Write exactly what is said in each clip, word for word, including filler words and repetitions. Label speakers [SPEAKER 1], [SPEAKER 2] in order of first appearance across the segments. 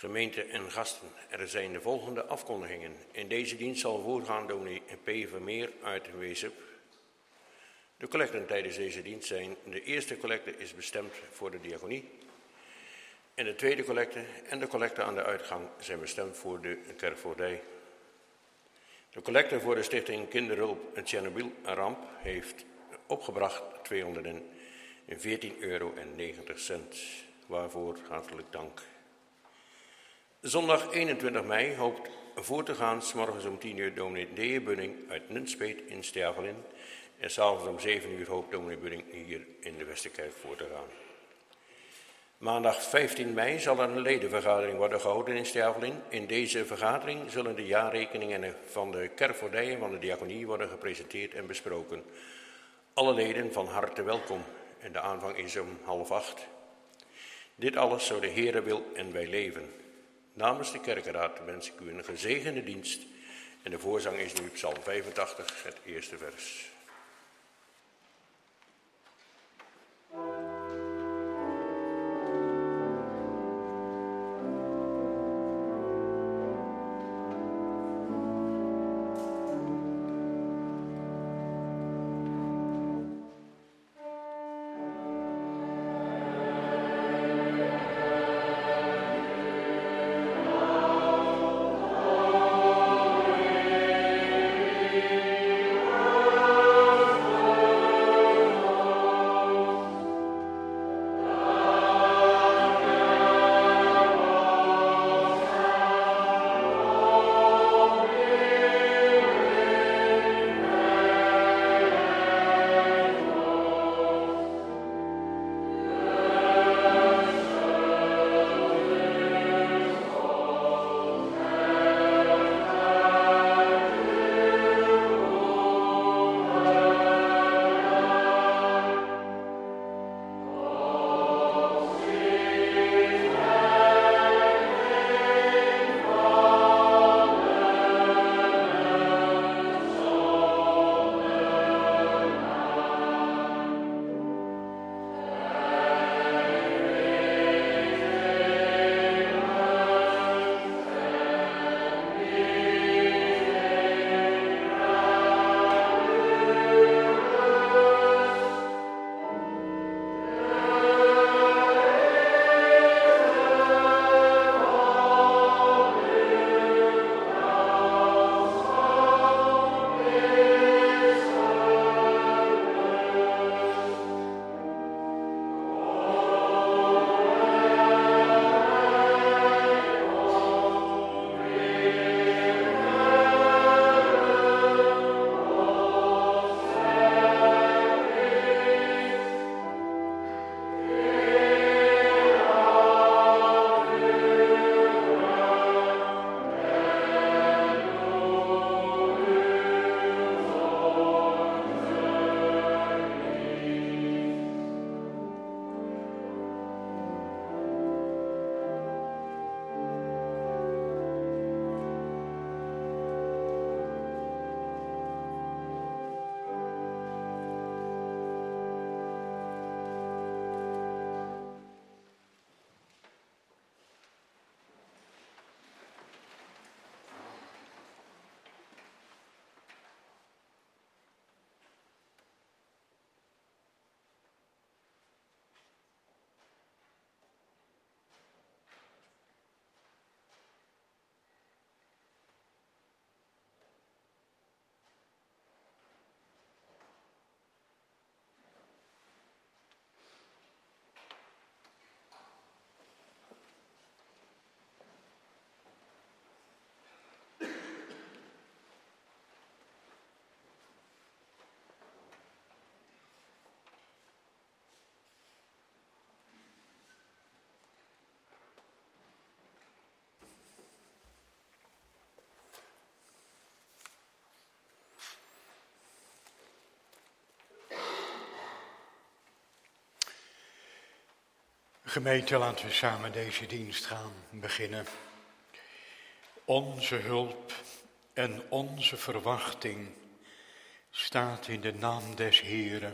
[SPEAKER 1] Gemeente en gasten, er zijn de volgende afkondigingen. In deze dienst zal voorgaan dominee P. Vermeer uit Weesup. De collecten tijdens deze dienst zijn: de eerste collecte is bestemd voor de diaconie. En de tweede collecte en de collecte aan de uitgang zijn bestemd voor de kerkvoogdij. De collecte voor de stichting Kinderhulp Tsjernobyl-ramp heeft opgebracht tweehonderdveertien euro en negentig cent. Waarvoor hartelijk dank. Zondag eenentwintig mei hoopt voor te gaan, 's morgens om tien uur dominee D J Bunning uit Nunspeet in Stervelin. En 's avonds om zeven uur hoopt dominee Bunning hier in de Westerkerk voor te gaan. Maandag vijftien mei zal er een ledenvergadering worden gehouden in Stervelin. In deze vergadering zullen de jaarrekeningen van de kerkvoogdijen van de diaconie worden gepresenteerd en besproken. Alle leden van harte welkom en de aanvang is om half acht. Dit alles zo de Heere wil en wij leven. Namens de kerkenraad wens ik u een gezegende dienst en de voorzang is nu Psalm vijfentachtig, het eerste vers.
[SPEAKER 2] Gemeente, laten we samen deze dienst gaan beginnen. Onze hulp en onze verwachting staat in de naam des Heeren,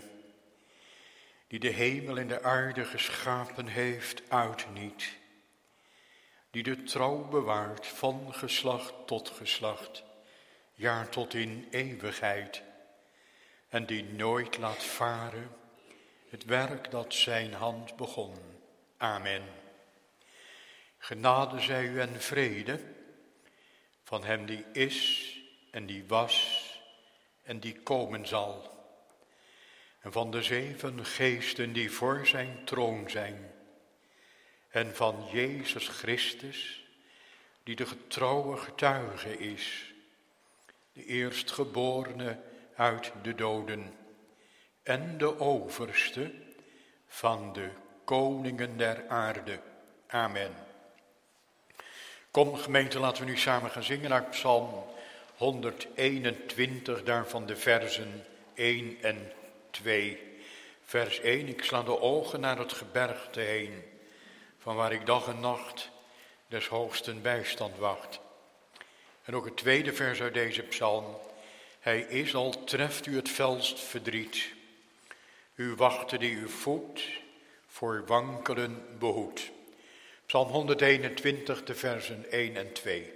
[SPEAKER 2] die de hemel en de aarde geschapen heeft uit niet, die de trouw bewaart van geslacht tot geslacht, ja tot in eeuwigheid, en die nooit laat varen het werk dat zijn hand begon. Amen. Genade zij u en vrede van hem die is en die was en die komen zal, en van de zeven geesten die voor zijn troon zijn, en van Jezus Christus, die de getrouwe getuige is, de eerstgeborene uit de doden en de overste van de koningen der aarde. Amen. Kom gemeente, laten we nu samen gaan zingen uit Psalm honderdeenentwintig, daarvan de versen één en twee. Vers één, ik sla de ogen naar het gebergte heen, van waar ik dag en nacht des hoogsten bijstand wacht. En ook het tweede vers uit deze psalm. Hij is, al treft u het felst verdriet, uw wachten die u voedt, voor wankelen behoedt. Psalm honderdeenentwintig, de versen één en twee.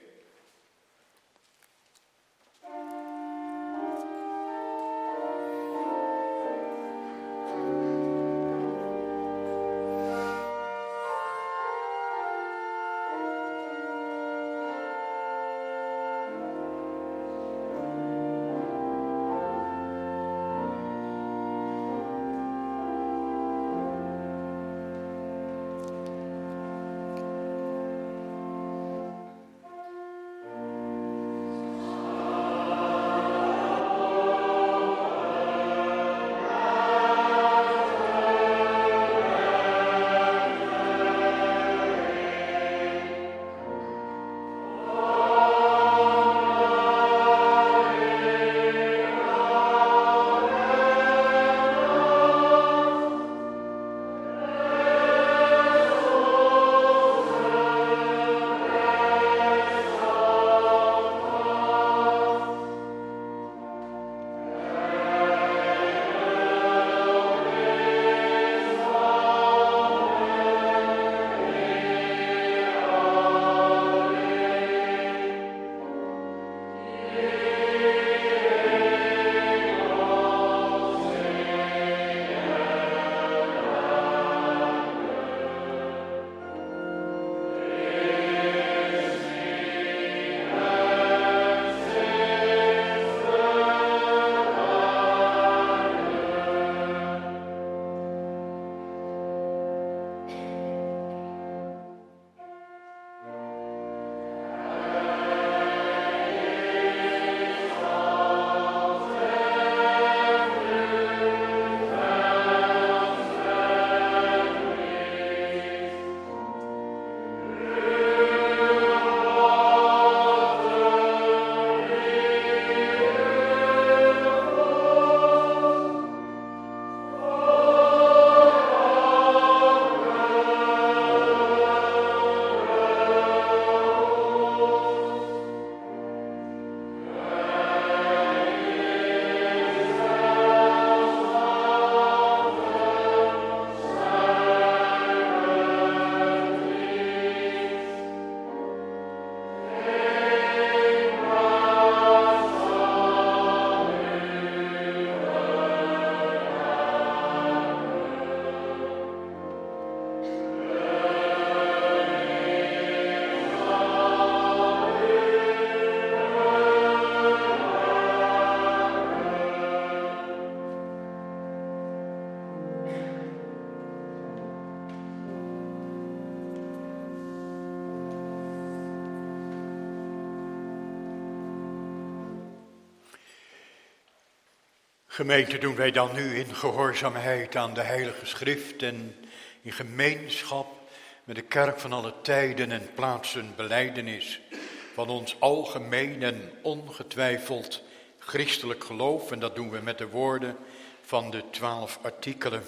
[SPEAKER 2] Gemeente, doen wij dan nu in gehoorzaamheid aan de Heilige Schrift en in gemeenschap met de kerk van alle tijden en plaatsen belijdenis van ons algemeen en ongetwijfeld christelijk geloof. En dat doen we met de woorden van de twaalf artikelen.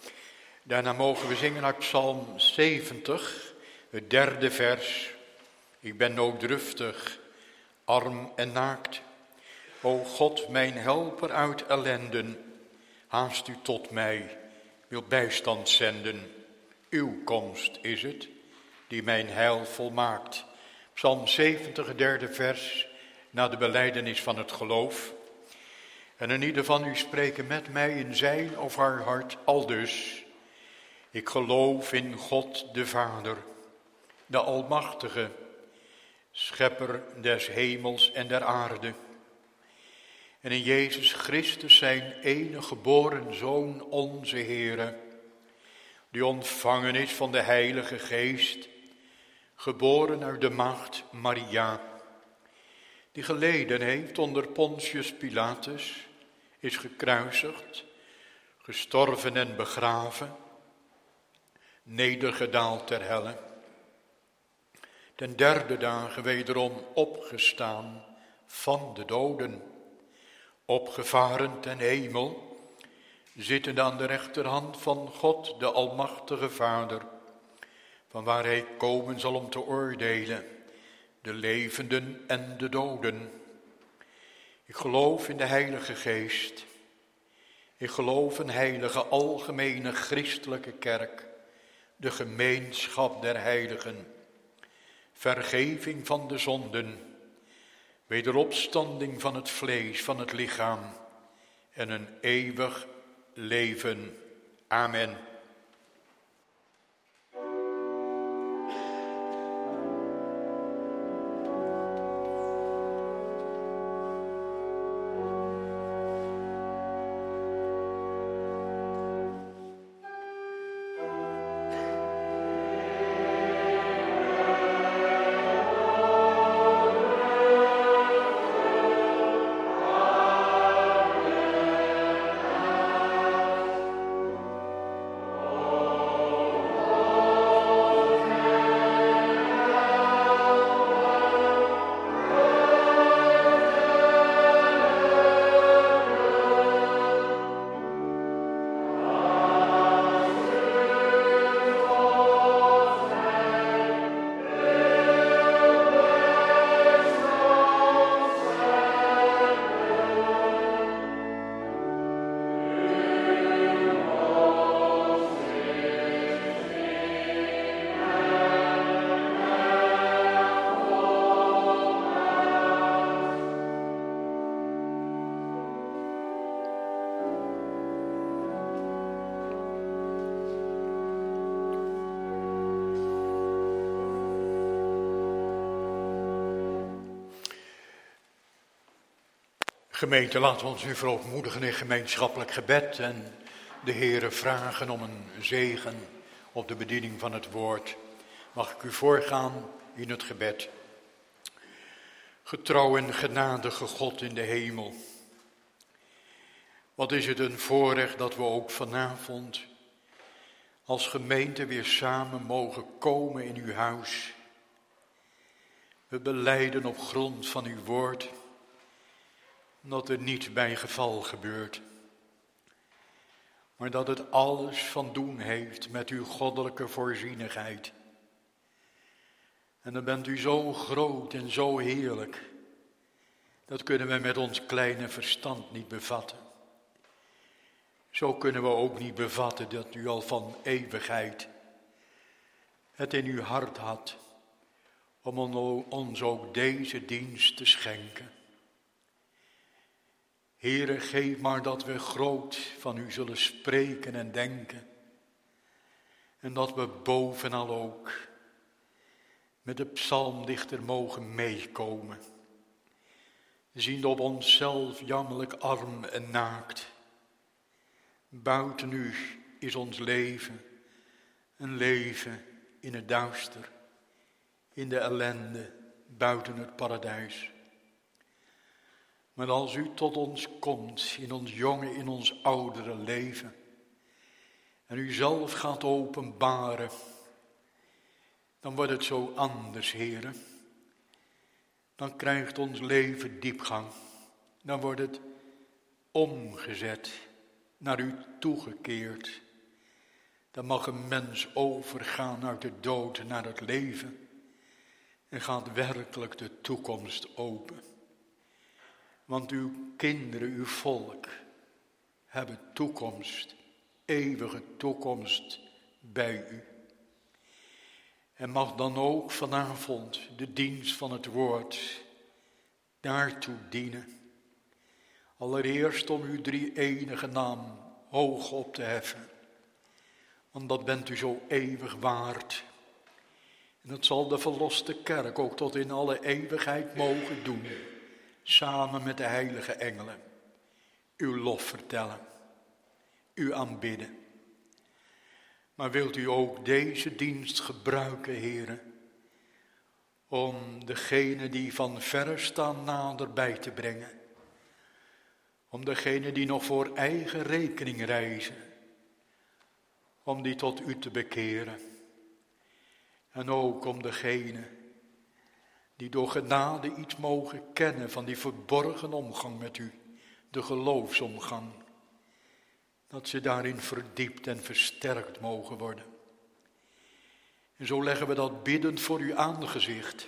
[SPEAKER 2] Daarna mogen we zingen uit Psalm zeventig, het derde vers. Ik ben nooddruftig, arm en naakt. O God, mijn helper uit ellenden, haast u tot mij, wil bijstand zenden. Uw komst is het, die mijn heil volmaakt. Psalm zeventig, derde vers, na de belijdenis van het geloof. En in ieder van u spreken met mij in zijn of haar hart aldus. Ik geloof in God de Vader, de Almachtige, schepper des hemels en der aarde. En in Jezus Christus zijn enige geboren Zoon, onze Heere, die ontvangen is van de Heilige Geest, geboren uit de maagd Maria, die geleden heeft onder Pontius Pilatus, is gekruisigd, gestorven en begraven, nedergedaald ter helle, ten derde dagen wederom opgestaan van de doden, opgevaren ten hemel, zittend aan de rechterhand van God, de Almachtige Vader, van waar hij komen zal om te oordelen, de levenden en de doden. Ik geloof in de Heilige Geest. Ik geloof een heilige, algemene, christelijke kerk, de gemeenschap der heiligen, vergeving van de zonden, wederopstanding van het vlees, van het lichaam en een eeuwig leven. Amen. Gemeente, laten we ons nu verootmoedigen in gemeenschappelijk gebed en de Heere vragen om een zegen op de bediening van het woord. Mag ik u voorgaan in het gebed. Getrouw en genadige God in de hemel. Wat is het een voorrecht dat we ook vanavond als gemeente weer samen mogen komen in uw huis. We belijden op grond van uw woord dat er niets bij geval gebeurt, maar dat het alles van doen heeft met uw goddelijke voorzienigheid. En dan bent u zo groot en zo heerlijk, dat kunnen we met ons kleine verstand niet bevatten. Zo kunnen we ook niet bevatten dat u al van eeuwigheid het in uw hart had om ons ook deze dienst te schenken. Heere, geef maar dat we groot van u zullen spreken en denken. En dat we bovenal ook met de psalmdichter mogen meekomen. Ziende op onszelf jammerlijk arm en naakt. Buiten u is ons leven een leven in het duister, in de ellende, buiten het paradijs. Maar als u tot ons komt, in ons jonge, in ons oudere leven, en u zelf gaat openbaren, dan wordt het zo anders, Heere. Dan krijgt ons leven diepgang. Dan wordt het omgezet, naar u toegekeerd. Dan mag een mens overgaan uit de dood naar het leven en gaat werkelijk de toekomst open. Want uw kinderen, uw volk, hebben toekomst, eeuwige toekomst bij u. En mag dan ook vanavond de dienst van het woord daartoe dienen. Allereerst om uw drie enige naam hoog op te heffen. Want dat bent u zo eeuwig waard. En dat zal de verloste kerk ook tot in alle eeuwigheid mogen doen. Samen met de heilige engelen. Uw lof vertellen. U aanbidden. Maar wilt u ook deze dienst gebruiken, heren, om degene die van verre staan naderbij te brengen. Om degene die nog voor eigen rekening reizen, om die tot u te bekeren. En ook om degene die door genade iets mogen kennen van die verborgen omgang met u, de geloofsomgang. Dat ze daarin verdiept en versterkt mogen worden. En zo leggen we dat biddend voor uw aangezicht.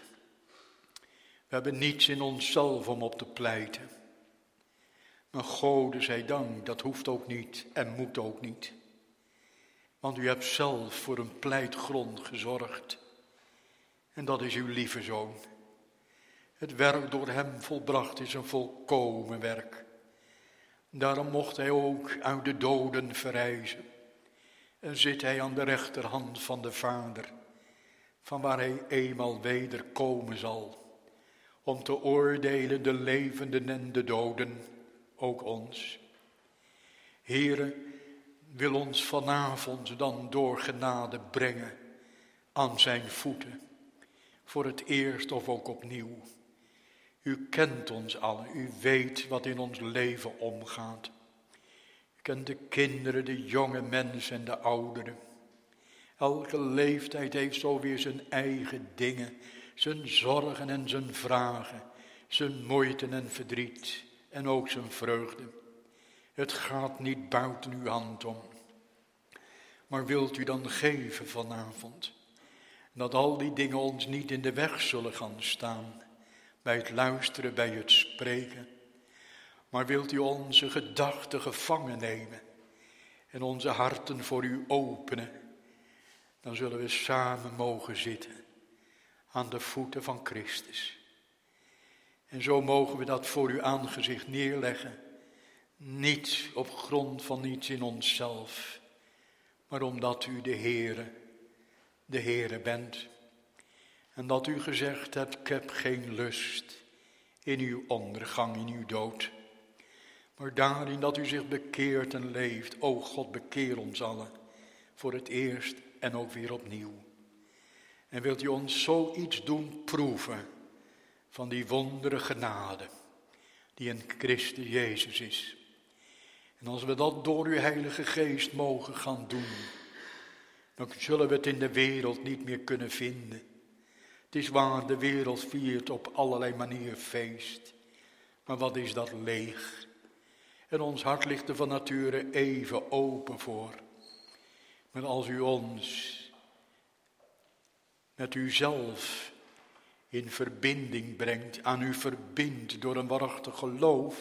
[SPEAKER 2] We hebben niets in onszelf om op te pleiten. Maar Gode zij dank, dat hoeft ook niet en moet ook niet. Want u hebt zelf voor een pleitgrond gezorgd. En dat is uw lieve Zoon. Het werk door hem volbracht is een volkomen werk. Daarom mocht hij ook uit de doden verrijzen. En zit hij aan de rechterhand van de Vader, van waar hij eenmaal weder komen zal, om te oordelen de levenden en de doden, ook ons. Heere, wil ons vanavond dan door genade brengen aan zijn voeten, voor het eerst of ook opnieuw. U kent ons allen, u weet wat in ons leven omgaat. U kent de kinderen, de jonge mensen en de ouderen. Elke leeftijd heeft zo weer zijn eigen dingen, zijn zorgen en zijn vragen, zijn moeite en verdriet en ook zijn vreugde. Het gaat niet buiten uw hand om. Maar wilt u dan geven vanavond, dat al die dingen ons niet in de weg zullen gaan staan, bij het luisteren, bij het spreken. Maar wilt u onze gedachten gevangen nemen en onze harten voor u openen, dan zullen we samen mogen zitten aan de voeten van Christus. En zo mogen we dat voor uw aangezicht neerleggen, niet op grond van iets in onszelf, maar omdat u de Heere, de Heere bent. En dat u gezegd hebt, ik heb geen lust in uw ondergang, in uw dood. Maar daarin dat u zich bekeert en leeft, o God, bekeer ons allen. Voor het eerst en ook weer opnieuw. En wilt u ons zoiets doen proeven van die wondere genade die in Christus Jezus is. En als we dat door uw Heilige Geest mogen gaan doen, dan zullen we het in de wereld niet meer kunnen vinden. Het is waar, de wereld viert op allerlei manieren feest. Maar wat is dat leeg? En ons hart ligt er van nature even open voor. Maar als u ons met uzelf in verbinding brengt, aan u verbindt door een waarachtig geloof,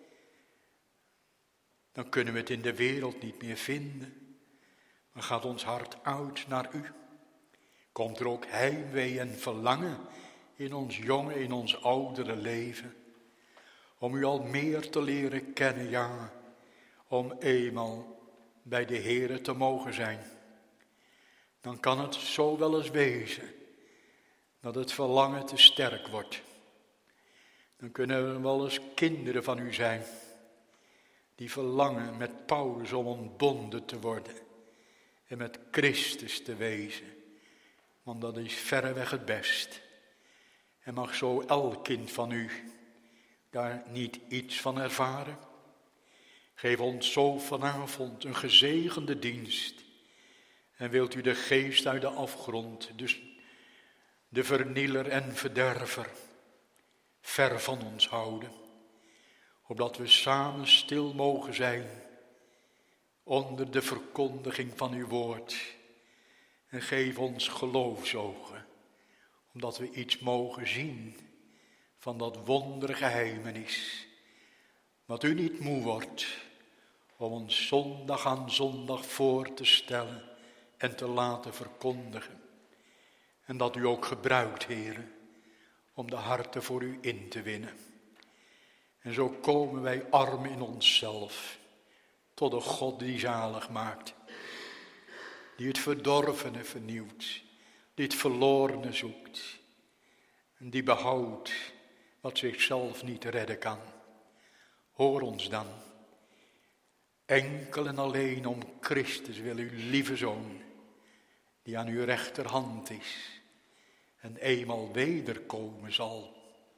[SPEAKER 2] dan kunnen we het in de wereld niet meer vinden. Dan gaat ons hart uit naar u. Komt er ook heimwee en verlangen in ons jonge, in ons oudere leven. Om u al meer te leren kennen, ja. Om eenmaal bij de Heere te mogen zijn. Dan kan het zo wel eens wezen dat het verlangen te sterk wordt. Dan kunnen we wel eens kinderen van u zijn. Die verlangen met Paulus om ontbonden te worden. En met Christus te wezen. Want dat is verreweg het best. En mag zo elk kind van u daar niet iets van ervaren? Geef ons zo vanavond een gezegende dienst. En wilt u de geest uit de afgrond, dus de vernieler en verderver, ver van ons houden. Opdat we samen stil mogen zijn onder de verkondiging van uw woord. En geef ons geloofsogen, omdat we iets mogen zien van dat wondergeheimenis. Wat u niet moe wordt om ons zondag aan zondag voor te stellen en te laten verkondigen. En dat u ook gebruikt, Heere, om de harten voor u in te winnen. En zo komen wij arm in onszelf tot de God die zalig maakt. Die het verdorvene vernieuwt, die het verlorene zoekt. En die behoudt wat zichzelf niet redden kan. Hoor ons dan. Enkel en alleen om Christus wil uw lieve Zoon, die aan uw rechterhand is en eenmaal wederkomen zal.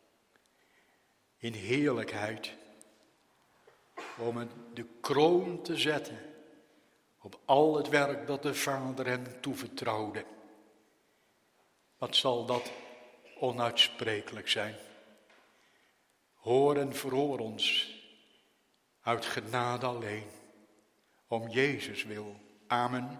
[SPEAKER 2] In heerlijkheid, om het de kroon te zetten op al het werk dat de Vader hem toevertrouwde. Wat zal dat onuitsprekelijk zijn. Hoor en verhoor ons uit genade alleen, om Jezus wil. Amen.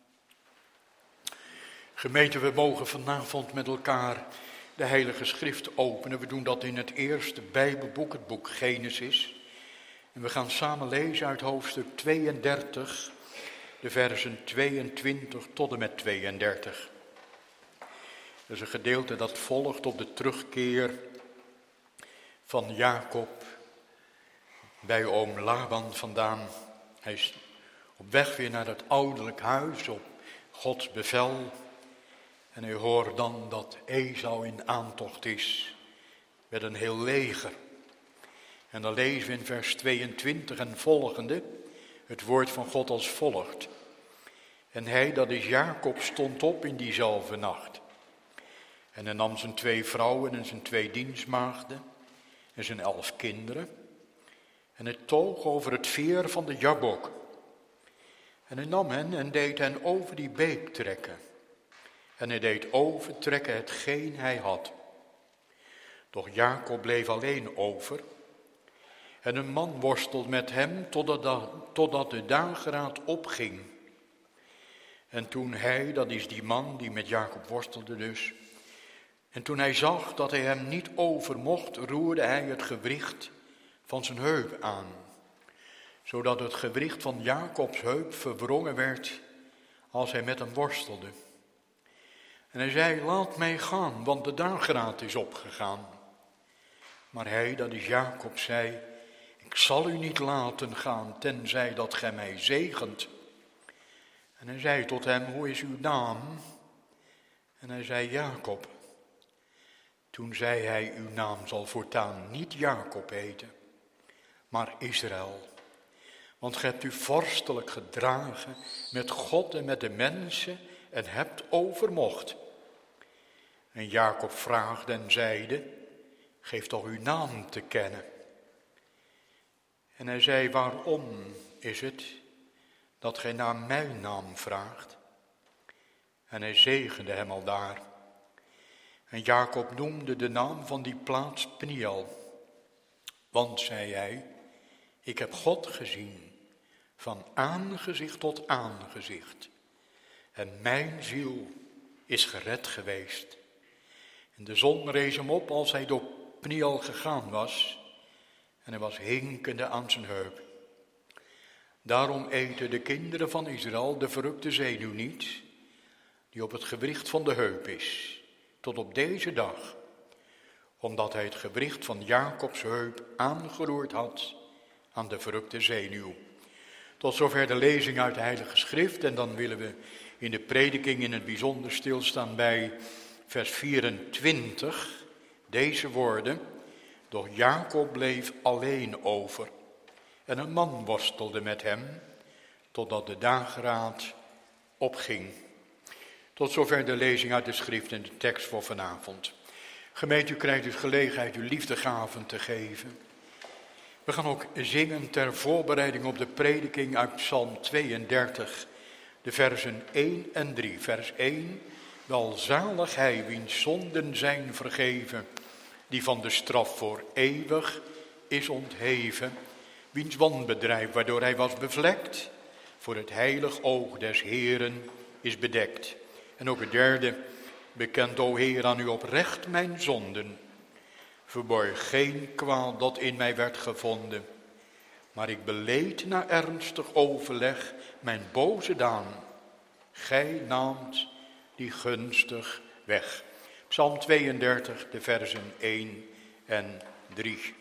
[SPEAKER 2] Gemeente, we mogen vanavond met elkaar de Heilige Schrift openen. We doen dat in het eerste Bijbelboek, het boek Genesis. En we gaan samen lezen uit hoofdstuk tweeëndertig, de versen tweeëntwintig tot en met tweeëndertig. Dat is een gedeelte dat volgt op de terugkeer van Jacob bij oom Laban vandaan. Hij is op weg weer naar het ouderlijk huis op Gods bevel. En u hoort dan dat Esau in aantocht is met een heel leger. En dan lezen we in vers tweeëntwintig en volgende het woord van God als volgt. En hij, dat is Jacob, stond op in diezelfde nacht. En hij nam zijn twee vrouwen en zijn twee dienstmaagden en zijn elf kinderen. En hij toog over het veer van de Jabok. En hij nam hen en deed hen over die beek trekken. En hij deed overtrekken hetgeen hij had. Doch Jacob bleef alleen over. En een man worstelde met hem totdat de, totdat de dageraad opging. En toen hij, dat is die man die met Jacob worstelde dus. En toen hij zag dat hij hem niet over mocht, roerde hij het gewricht van zijn heup aan. Zodat het gewricht van Jacobs heup verwrongen werd als hij met hem worstelde. En hij zei, laat mij gaan, want de dageraad is opgegaan. Maar hij, dat is Jacob, zei, ik zal u niet laten gaan, tenzij dat gij mij zegent. En hij zei tot hem, hoe is uw naam? En hij zei, Jacob. Toen zei hij, uw naam zal voortaan niet Jacob heten, maar Israël. Want gij hebt u vorstelijk gedragen met God en met de mensen en hebt overmocht. En Jacob vraagde en zeide, geef toch uw naam te kennen. En hij zei, waarom is het dat gij naar mijn naam vraagt? En hij zegende hem aldaar. En Jacob noemde de naam van die plaats Peniel. Want, zei hij, ik heb God gezien, van aangezicht tot aangezicht. En mijn ziel is gered geweest. En de zon rees hem op als hij door Peniel gegaan was. En hij was hinkende aan zijn heup. Daarom eten de kinderen van Israël de verrukte zenuw niet, die op het gewricht van de heup is, tot op deze dag, omdat hij het gewricht van Jacobs heup aangeroerd had aan de verrukte zenuw. Tot zover de lezing uit de Heilige Schrift. En dan willen we in de prediking in het bijzonder stilstaan bij vers vierentwintig. Deze woorden, doch Jacob bleef alleen over. En een man worstelde met hem, totdat de dageraad opging. Tot zover de lezing uit de schrift en de tekst voor vanavond. Gemeente, u krijgt dus gelegenheid uw liefdegaven te geven. We gaan ook zingen ter voorbereiding op de prediking uit Psalm tweeëndertig, de versen één en drie. Vers één, welzalig hij wiens zonden zijn vergeven, die van de straf voor eeuwig is ontheven, wiens wanbedrijf waardoor hij was bevlekt, voor het heilig oog des Heeren is bedekt. En ook het derde, bekend o Heer aan u oprecht mijn zonden, verborg geen kwaad dat in mij werd gevonden, maar ik beleed na ernstig overleg mijn boze daan. Gij naamt die gunstig weg. Psalm tweeëndertig, de versen één en drie.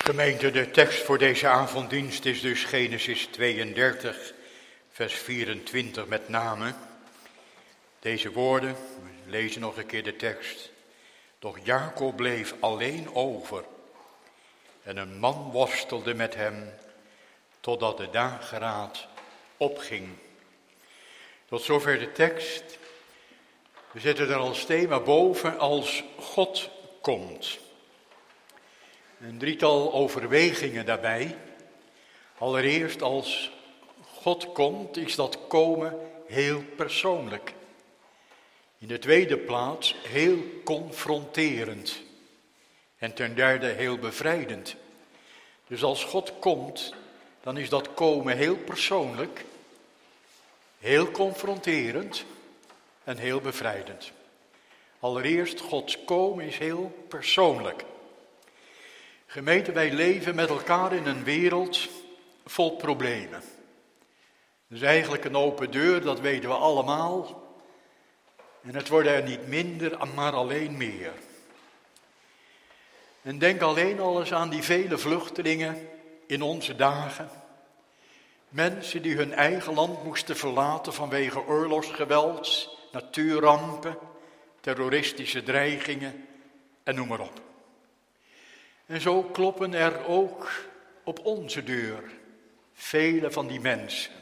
[SPEAKER 2] Gemeente, de tekst voor deze avonddienst is dus Genesis tweeëndertig, vers vierentwintig met name. Deze woorden, we lezen nog een keer de tekst. Doch Jacob bleef alleen over en een man worstelde met hem totdat de dageraad opging. Tot zover de tekst. We zetten er als thema boven als God komt. Een drietal overwegingen daarbij. Allereerst als God komt is dat komen heel persoonlijk. In de tweede plaats heel confronterend. En ten derde heel bevrijdend. Dus als God komt, dan is dat komen heel persoonlijk, heel confronterend en heel bevrijdend. Allereerst, Gods komen is heel persoonlijk. Gemeente, wij leven met elkaar in een wereld vol problemen. Dus eigenlijk een open deur, dat weten we allemaal. En het worden er niet minder, maar alleen meer. En denk alleen al eens aan die vele vluchtelingen in onze dagen. Mensen die hun eigen land moesten verlaten vanwege oorlogsgeweld, natuurrampen, terroristische dreigingen en noem maar op. En zo kloppen er ook op onze deur vele van die mensen.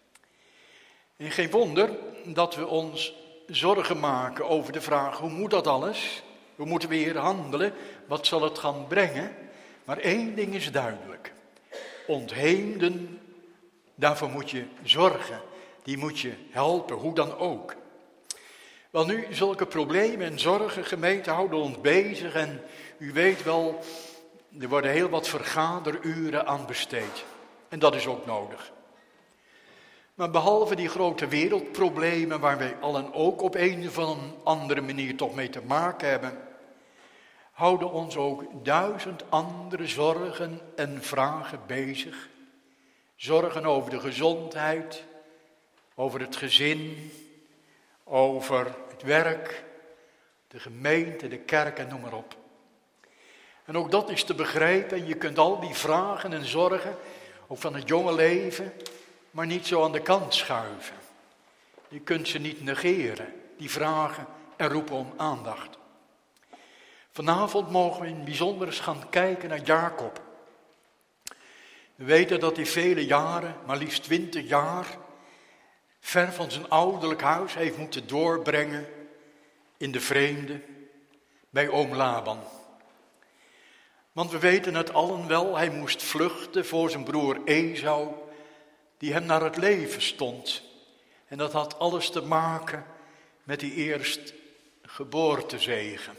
[SPEAKER 2] En geen wonder dat we ons zorgen maken over de vraag, hoe moet dat alles? Hoe moeten we hier handelen? Wat zal het gaan brengen? Maar één ding is duidelijk. Ontheemden, daarvoor moet je zorgen. Die moet je helpen, hoe dan ook. Wel nu, zulke problemen en zorgen, gemeente, houden ons bezig. En u weet wel, er worden heel wat vergaderuren aan besteed. En dat is ook nodig. Maar behalve die grote wereldproblemen waar wij allen ook op een of andere manier toch mee te maken hebben, houden ons ook duizend andere zorgen en vragen bezig. Zorgen over de gezondheid, over het gezin, over het werk, de gemeente, de kerk en noem maar op. En ook dat is te begrijpen en je kunt al die vragen en zorgen, ook van het jonge leven, maar niet zo aan de kant schuiven. Je kunt ze niet negeren, die vragen en roepen om aandacht. Vanavond mogen we in het bijzonder eens gaan kijken naar Jacob. We weten dat hij vele jaren, maar liefst twintig jaar, ver van zijn ouderlijk huis heeft moeten doorbrengen in de vreemde, bij oom Laban. Want we weten het allen wel, hij moest vluchten voor zijn broer Esau, die hem naar het leven stond. En dat had alles te maken met die eerstgeboortezegen.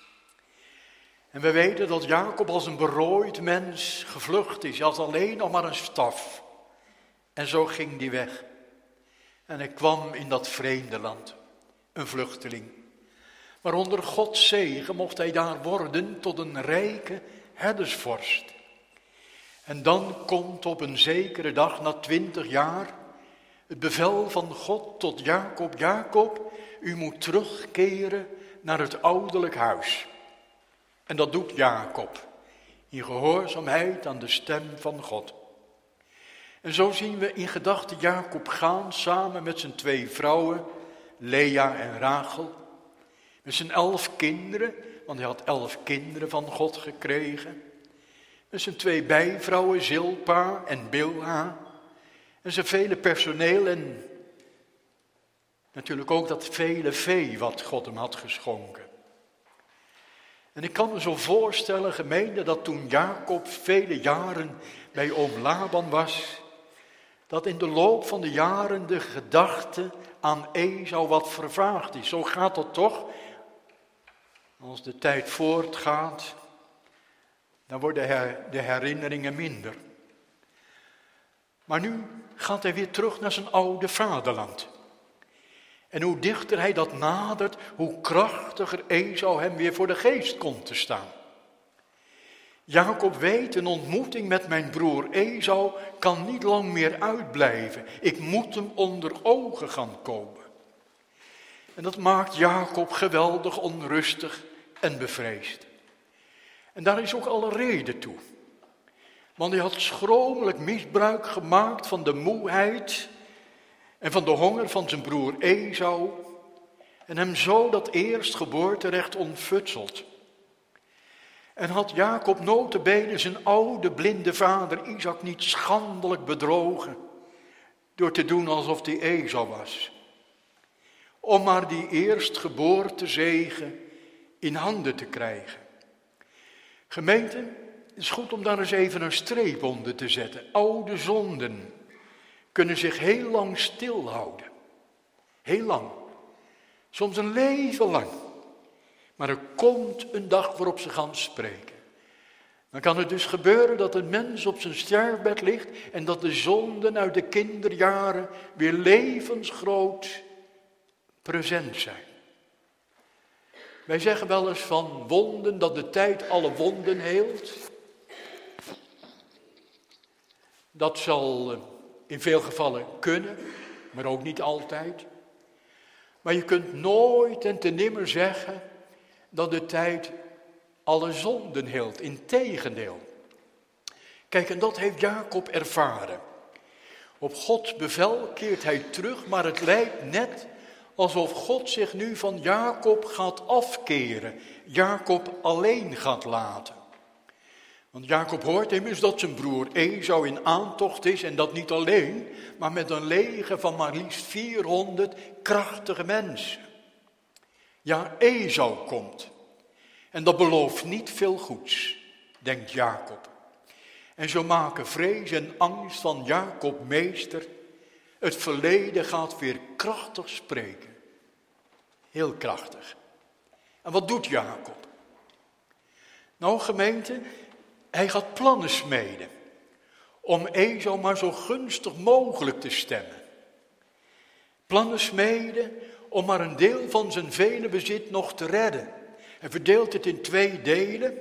[SPEAKER 2] En we weten dat Jacob als een berooid mens gevlucht is, als alleen nog maar een staf. En zo ging hij weg. En hij kwam in dat vreemde land, een vluchteling. Maar onder Gods zegen mocht hij daar worden tot een rijke herdersvorst. En dan komt op een zekere dag, na twintig jaar, het bevel van God tot Jacob. Jacob, u moet terugkeren naar het ouderlijk huis. En dat doet Jacob, in gehoorzaamheid aan de stem van God. En zo zien we in gedachten Jacob gaan, samen met zijn twee vrouwen, Lea en Rachel. Met zijn elf kinderen, want hij had elf kinderen van God gekregen. Met zijn twee bijvrouwen, Zilpa en Bilha. En zijn vele personeel en natuurlijk ook dat vele vee wat God hem had geschonken. En ik kan me zo voorstellen, gemeente, dat toen Jacob vele jaren bij oom Laban was, dat in de loop van de jaren de gedachte aan Esau wat vervaagd is. Zo gaat dat toch? Als de tijd voortgaat, dan worden de herinneringen minder. Maar nu gaat hij weer terug naar zijn oude vaderland. En hoe dichter hij dat nadert, hoe krachtiger Esau hem weer voor de geest komt te staan. Jacob weet, een ontmoeting met mijn broer Esau kan niet lang meer uitblijven. Ik moet hem onder ogen gaan komen. En dat maakt Jacob geweldig onrustig en bevreesd. En daar is ook alle reden toe. Want hij had schromelijk misbruik gemaakt van de moeheid en van de honger van zijn broer Esau en hem zo dat eerstgeboorterecht ontfutseld. En had Jacob nota bene zijn oude blinde vader Isaac niet schandelijk bedrogen door te doen alsof hij Esau was. Om maar die eerstgeboortezegen in handen te krijgen. Gemeente, het is goed om daar eens even een streep onder te zetten. Oude zonden kunnen zich heel lang stilhouden. Heel lang. Soms een leven lang. Maar er komt een dag waarop ze gaan spreken. Dan kan het dus gebeuren dat een mens op zijn sterfbed ligt en dat de zonden uit de kinderjaren weer levensgroot present zijn. Wij zeggen wel eens van wonden dat de tijd alle wonden heelt. Dat zal in veel gevallen kunnen, maar ook niet altijd. Maar je kunt nooit en te nimmer zeggen dat de tijd alle zonden heelt. Integendeel. Kijk, en dat heeft Jacob ervaren. Op Gods bevel keert hij terug, maar het lijkt net alsof God zich nu van Jacob gaat afkeren. Jacob alleen gaat laten. Want Jacob hoort immers dat zijn broer Esau in aantocht is en dat niet alleen, maar met een leger van maar liefst vierhonderd krachtige mensen. Ja, Esau komt. En dat belooft niet veel goeds, denkt Jacob. En zo maken vrees en angst van Jacob meester. Het verleden gaat weer krachtig spreken. Heel krachtig. En wat doet Jacob? Nou gemeente, hij gaat plannen smeden. Om Esau maar zo gunstig mogelijk te stemmen. Plannen smeden om maar een deel van zijn vele bezit nog te redden. Hij verdeelt het in twee delen.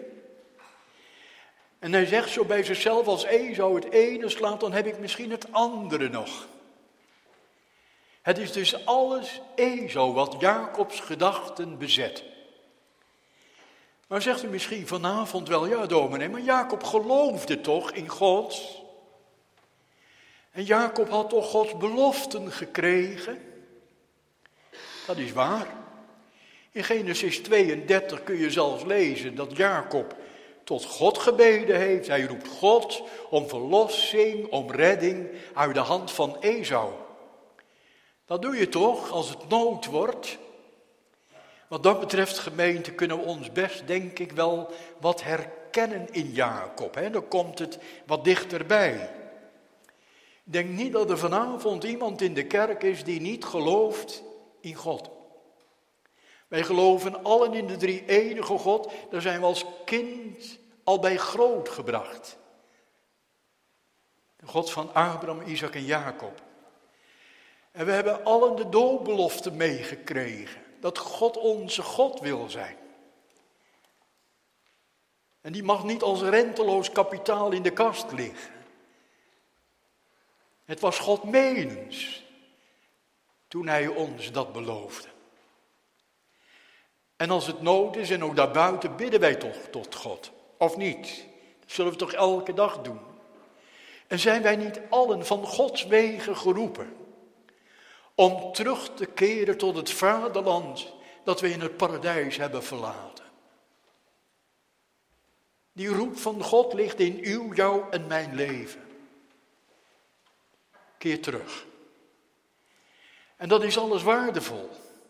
[SPEAKER 2] En hij zegt zo bij zichzelf, als Esau het ene slaat, dan heb ik misschien het andere nog. Het is dus alles Esau wat Jacobs gedachten bezet. Maar zegt u misschien vanavond wel, ja dominee, maar Jacob geloofde toch in God? En Jacob had toch Gods beloften gekregen? Dat is waar. In Genesis tweeëndertig kun je zelfs lezen dat Jacob tot God gebeden heeft. Hij roept God om verlossing, om redding uit de hand van Esau. Dat doe je toch als het nood wordt. Wat dat betreft, gemeente, kunnen we ons best, denk ik, wel wat herkennen in Jacob. Hè? Dan komt het wat dichterbij. Ik denk niet dat er vanavond iemand in de kerk is die niet gelooft in God. Wij geloven allen in de drie-enige God. Daar zijn we als kind al bij grootgebracht. De God van Abraham, Isaac en Jacob. En we hebben allen de doopbelofte meegekregen. Dat God onze God wil zijn. En die mag niet als renteloos kapitaal in de kast liggen. Het was God menens toen hij ons dat beloofde. En als het nood is en ook daarbuiten bidden wij toch tot God. Of niet? Dat zullen we toch elke dag doen. En zijn wij niet allen van Gods wegen geroepen om terug te keren tot het vaderland dat we in het paradijs hebben verlaten. Die roep van God ligt in uw, jou en mijn leven. Keer terug. En dat is alles waardevol.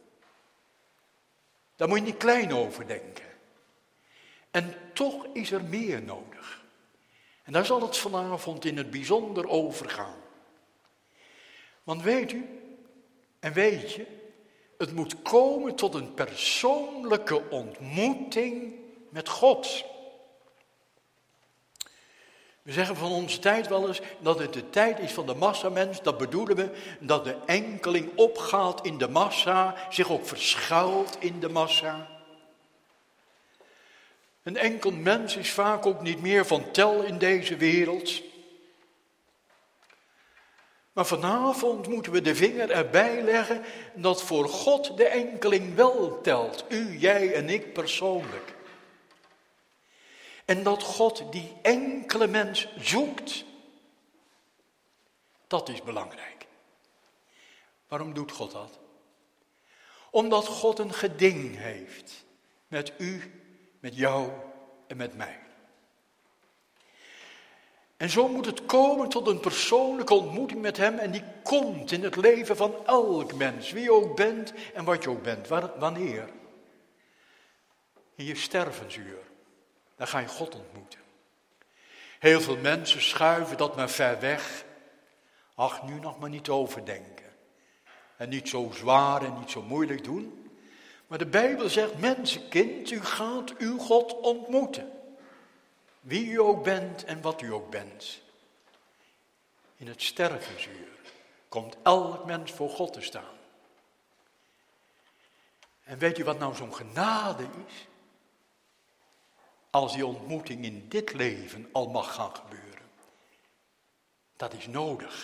[SPEAKER 2] Daar moet je niet klein over denken. En toch is er meer nodig. En daar zal het vanavond in het bijzonder over gaan. Want weet u, en weet je, het moet komen tot een persoonlijke ontmoeting met God. We zeggen van onze tijd wel eens dat het de tijd is van de massamens. Dat bedoelen we dat de enkeling opgaat in de massa, zich ook verschuilt in de massa. Een enkel mens is vaak ook niet meer van tel in deze wereld. Maar vanavond moeten we de vinger erbij leggen dat voor God de enkeling wel telt. U, jij en ik persoonlijk. En dat God die enkele mens zoekt. Dat is belangrijk. Waarom doet God dat? Omdat God een geding heeft met u, met jou en met mij. En zo moet het komen tot een persoonlijke ontmoeting met hem. En die komt in het leven van elk mens. Wie je ook bent en wat je ook bent. Wanneer? In je stervensuur. Dan ga je God ontmoeten. Heel veel mensen schuiven dat maar ver weg. Ach, nu nog maar niet overdenken. En niet zo zwaar en niet zo moeilijk doen. Maar de Bijbel zegt, mensenkind, u gaat uw God ontmoeten. Wie u ook bent en wat u ook bent. In het stervensuur komt elk mens voor God te staan. En weet u wat nou zo'n genade is? Als die ontmoeting in dit leven al mag gaan gebeuren. Dat is nodig.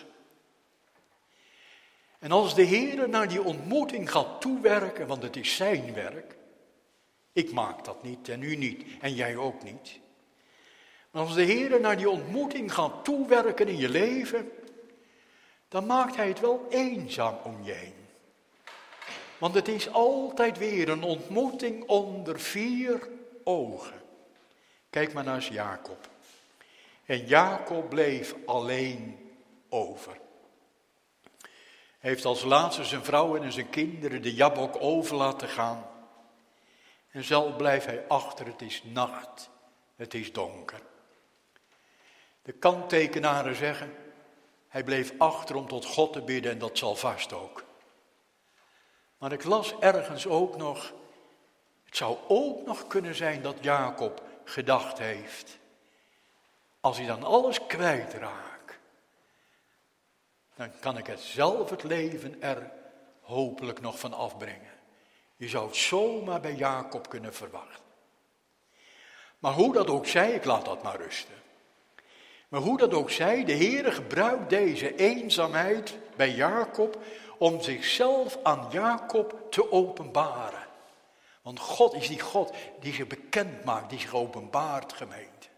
[SPEAKER 2] En als de Heer naar die ontmoeting gaat toewerken, want het is zijn werk. Ik maak dat niet en u niet en jij ook niet. Maar als de Heer naar die ontmoeting gaat toewerken in je leven, dan maakt hij het wel eenzaam om je heen. Want het is altijd weer een ontmoeting onder vier ogen. Kijk maar naar Jacob. En Jacob bleef alleen over. Hij heeft als laatste zijn vrouw en zijn kinderen de Jabok over laten gaan. En zelf blijft hij achter, het is nacht, het is donker. De kanttekenaren zeggen, hij bleef achter om tot God te bidden en dat zal vast ook. Maar ik las ergens ook nog, het zou ook nog kunnen zijn dat Jacob gedacht heeft. Als hij dan alles kwijtraakt, dan kan ik het zelf het leven er hopelijk nog van afbrengen. Je zou het zomaar bij Jacob kunnen verwachten. Maar hoe dat ook zij, ik laat dat maar rusten. Maar hoe dat ook zij, de Heere gebruikt deze eenzaamheid bij Jacob om zichzelf aan Jacob te openbaren. Want God is die God die zich bekend maakt, die zich openbaart, gemeente.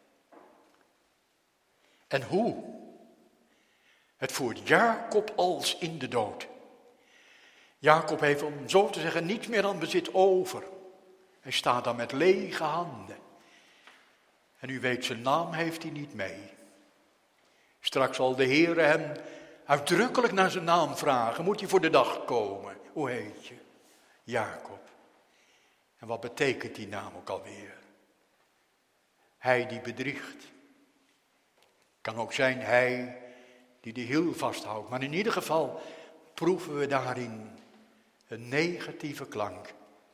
[SPEAKER 2] En hoe? Het voert Jacob als in de dood. Jacob heeft, om zo te zeggen, niets meer aan bezit over. Hij staat daar met lege handen. En u weet, zijn naam heeft hij niet mee. Straks zal de Heer hem uitdrukkelijk naar zijn naam vragen. Moet hij voor de dag komen? Hoe heet je? Jacob. En wat betekent die naam ook alweer? Hij die bedriegt. Kan ook zijn hij die de hiel vasthoudt. Maar in ieder geval proeven we daarin een negatieve klank.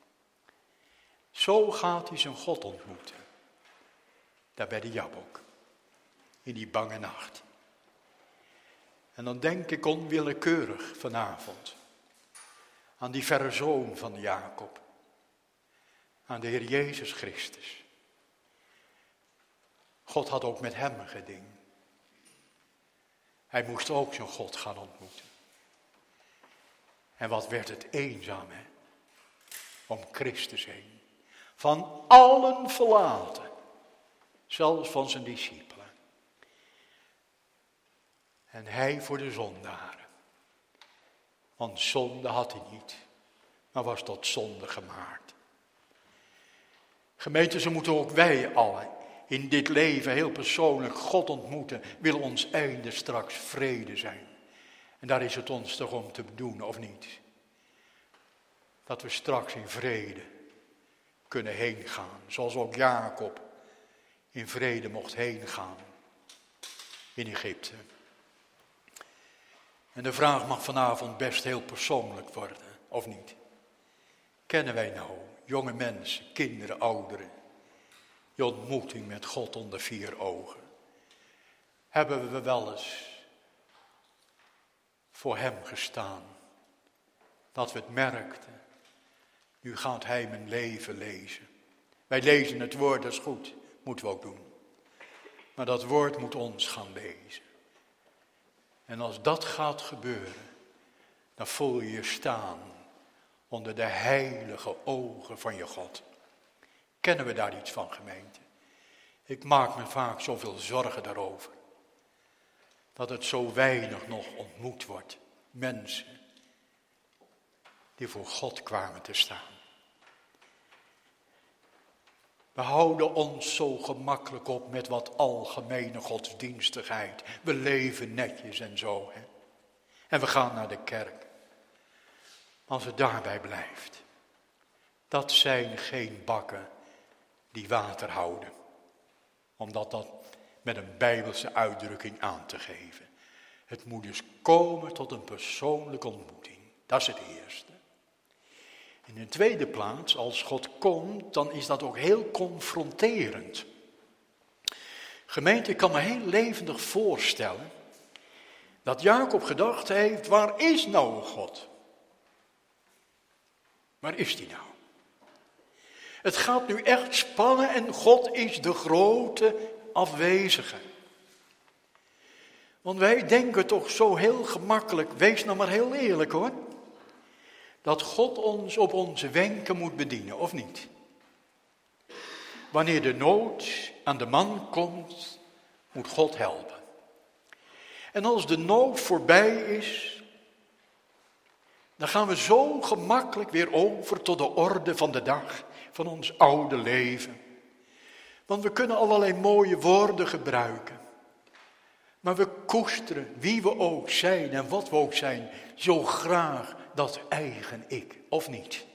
[SPEAKER 2] Zo gaat hij zijn God ontmoeten. Daar bij de Jabok. In die bange nacht. En dan denk ik onwillekeurig vanavond aan die verre zoon van Jacob. Aan de Heer Jezus Christus. God had ook met hem een geding. Hij moest ook zijn God gaan ontmoeten. En wat werd het eenzaam, hè? Om Christus heen. Van allen verlaten. Zelfs van zijn discipelen. En hij voor de zondaren. Want zonde had hij niet. Maar was tot zonde gemaakt. Gemeente, zo moeten ook wij allen in dit leven heel persoonlijk God ontmoeten. Wil ons einde straks vrede zijn. En daar is het ons toch om te doen, of niet? Dat we straks in vrede kunnen heen gaan. Zoals ook Jacob in vrede mocht heen gaan. In Egypte. En de vraag mag vanavond best heel persoonlijk worden, of niet? Kennen wij nou, jonge mensen, kinderen, ouderen, je ontmoeting met God onder vier ogen? Hebben we wel eens voor hem gestaan, dat we het merkten, nu gaat hij mijn leven lezen. Wij lezen het woord, dat is goed, moeten we ook doen. Maar dat woord moet ons gaan lezen. En als dat gaat gebeuren, dan voel je je staan onder de heilige ogen van je God. Kennen we daar iets van, gemeente? Ik maak me vaak zoveel zorgen daarover. Dat het zo weinig nog ontmoet wordt. Mensen die voor God kwamen te staan. We houden ons zo gemakkelijk op met wat algemene godsdienstigheid. We leven netjes en zo. Hè? En we gaan naar de kerk. Als het daarbij blijft. Dat zijn geen bakken die water houden. Omdat dat met een bijbelse uitdrukking aan te geven. Het moet dus komen tot een persoonlijke ontmoeting. Dat is het eerste. In de tweede plaats, als God komt, dan is dat ook heel confronterend. Gemeente, ik kan me heel levendig voorstellen dat Jacob gedacht heeft, waar is nou God? Waar is die nou? Het gaat nu echt spannen en God is de grote afwezige. Want wij denken toch zo heel gemakkelijk, wees nou maar heel eerlijk hoor, dat God ons op onze wenken moet bedienen, of niet? Wanneer de nood aan de man komt, moet God helpen. En als de nood voorbij is, dan gaan we zo gemakkelijk weer over tot de orde van de dag, van ons oude leven. Want we kunnen allerlei mooie woorden gebruiken. Maar we koesteren, wie we ook zijn en wat we ook zijn, zo graag dat eigen ik, of niet?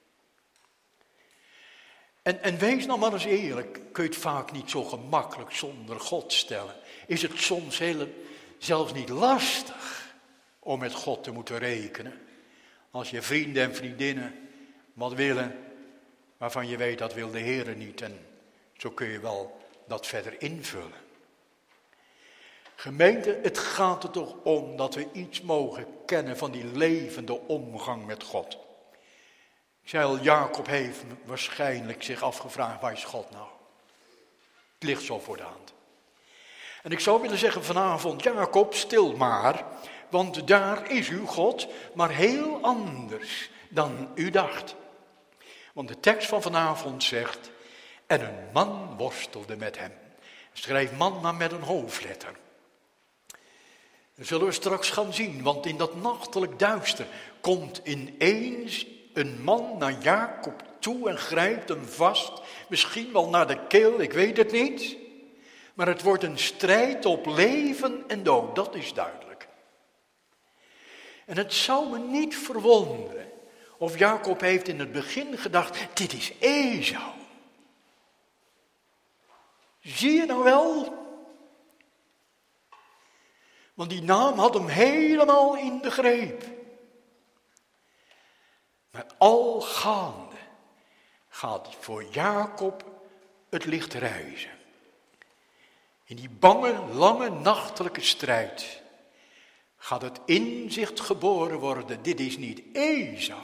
[SPEAKER 2] En, en wees nou maar eens eerlijk, kun je het vaak niet zo gemakkelijk zonder God stellen. Is het soms heel, zelfs niet lastig om met God te moeten rekenen. Als je vrienden en vriendinnen wat willen, waarvan je weet dat wil de Heer niet. En zo kun je wel dat verder invullen. Gemeente, het gaat er toch om dat we iets mogen kennen van die levende omgang met God. Ik zei al, Jacob heeft waarschijnlijk zich afgevraagd, waar is God nou? Het ligt zo voor de hand. En ik zou willen zeggen vanavond, Jacob, stil maar, want daar is uw God, maar heel anders dan u dacht. Want de tekst van vanavond zegt, en een man worstelde met hem. Schrijf man maar met een hoofdletter. Dat zullen we straks gaan zien, want in dat nachtelijk duister komt ineens een man naar Jacob toe en grijpt hem vast. Misschien wel naar de keel, ik weet het niet. Maar het wordt een strijd op leven en dood, dat is duidelijk. En het zou me niet verwonderen of Jacob heeft in het begin gedacht, dit is Esau. Zie je nou wel? Want die naam had hem helemaal in de greep. Maar al gaande gaat voor Jacob het licht reizen. In die bange, lange, nachtelijke strijd gaat het inzicht geboren worden. Dit is niet Esau.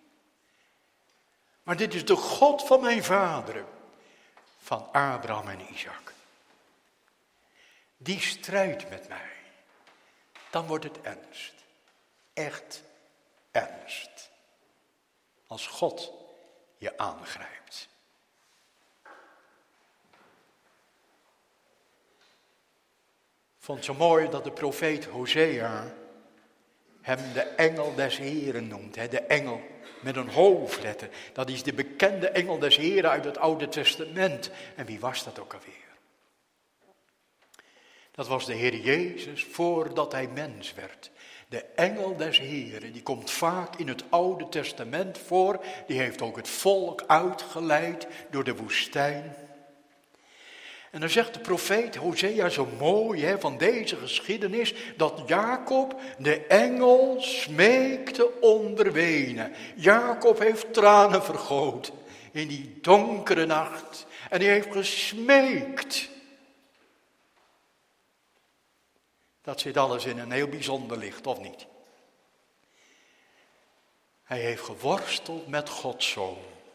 [SPEAKER 2] Maar dit is de God van mijn vaderen. Van Abraham en Isaac. Die strijdt met mij. Dan wordt het ernst. Echt ernst. Als God je aangrijpt. Ik vond het zo mooi dat de profeet Hosea hem de engel des Heren noemt. Hè? De engel met een hoofdletter. Dat is de bekende engel des Heren uit het Oude Testament. En wie was dat ook alweer? Dat was de Heer Jezus voordat hij mens werd. De engel des Heren, die komt vaak in het Oude Testament voor. Die heeft ook het volk uitgeleid door de woestijn. En dan zegt de profeet Hosea zo mooi hè, van deze geschiedenis, dat Jacob de engel smeekte onder wenen. Jacob heeft tranen vergoten in die donkere nacht. En hij heeft gesmeekt. Dat zit alles in een heel bijzonder licht, of niet? Hij heeft geworsteld met Gods Zoon.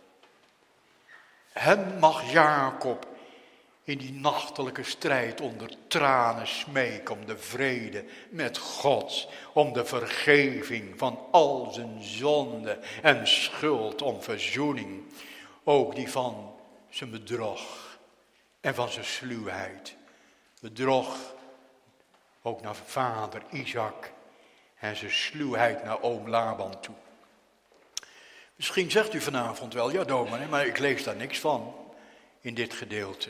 [SPEAKER 2] Hem mag Jacob in die nachtelijke strijd onder tranen smeken om de vrede met God, om de vergeving van al zijn zonde en schuld, om verzoening, ook die van zijn bedrog en van zijn sluwheid. Bedrog ook naar vader Isaac en zijn sluwheid naar oom Laban toe. Misschien zegt u vanavond wel, ja dominee, maar ik lees daar niks van in dit gedeelte.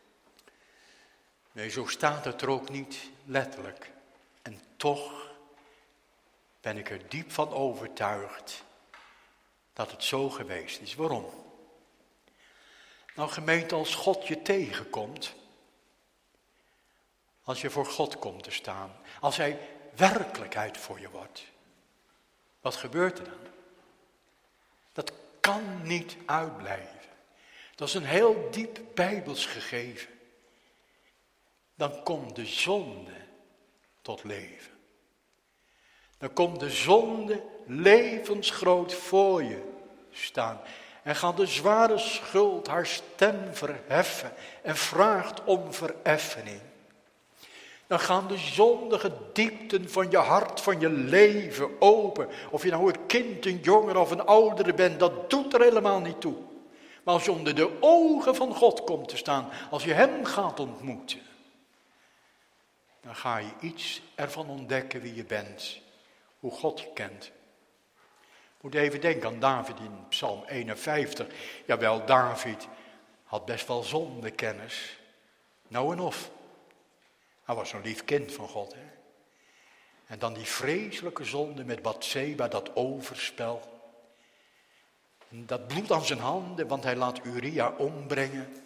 [SPEAKER 2] Nee, zo staat het er ook niet letterlijk. En toch ben ik er diep van overtuigd dat het zo geweest is. Waarom? Nou, gemeente, als God je tegenkomt, als je voor God komt te staan, als hij werkelijkheid voor je wordt, wat gebeurt er dan? Dat kan niet uitblijven. Dat is een heel diep bijbels gegeven. Dan komt de zonde tot leven. Dan komt de zonde levensgroot voor je staan. En gaat de zware schuld haar stem verheffen en vraagt om vereffening. Dan gaan de zondige diepten van je hart, van je leven open. Of je nou een kind, een jonger of een oudere bent, dat doet er helemaal niet toe. Maar als je onder de ogen van God komt te staan, als je hem gaat ontmoeten, dan ga je iets ervan ontdekken wie je bent. Hoe God je kent. Moet even denken aan David in Psalm eenenvijftig. Jawel, David had best wel zondekennis. Nou en of. Hij was een lief kind van God. Hè? En dan die vreselijke zonde met Batseba, dat overspel. En dat bloed aan zijn handen, want hij laat Uria ombrengen.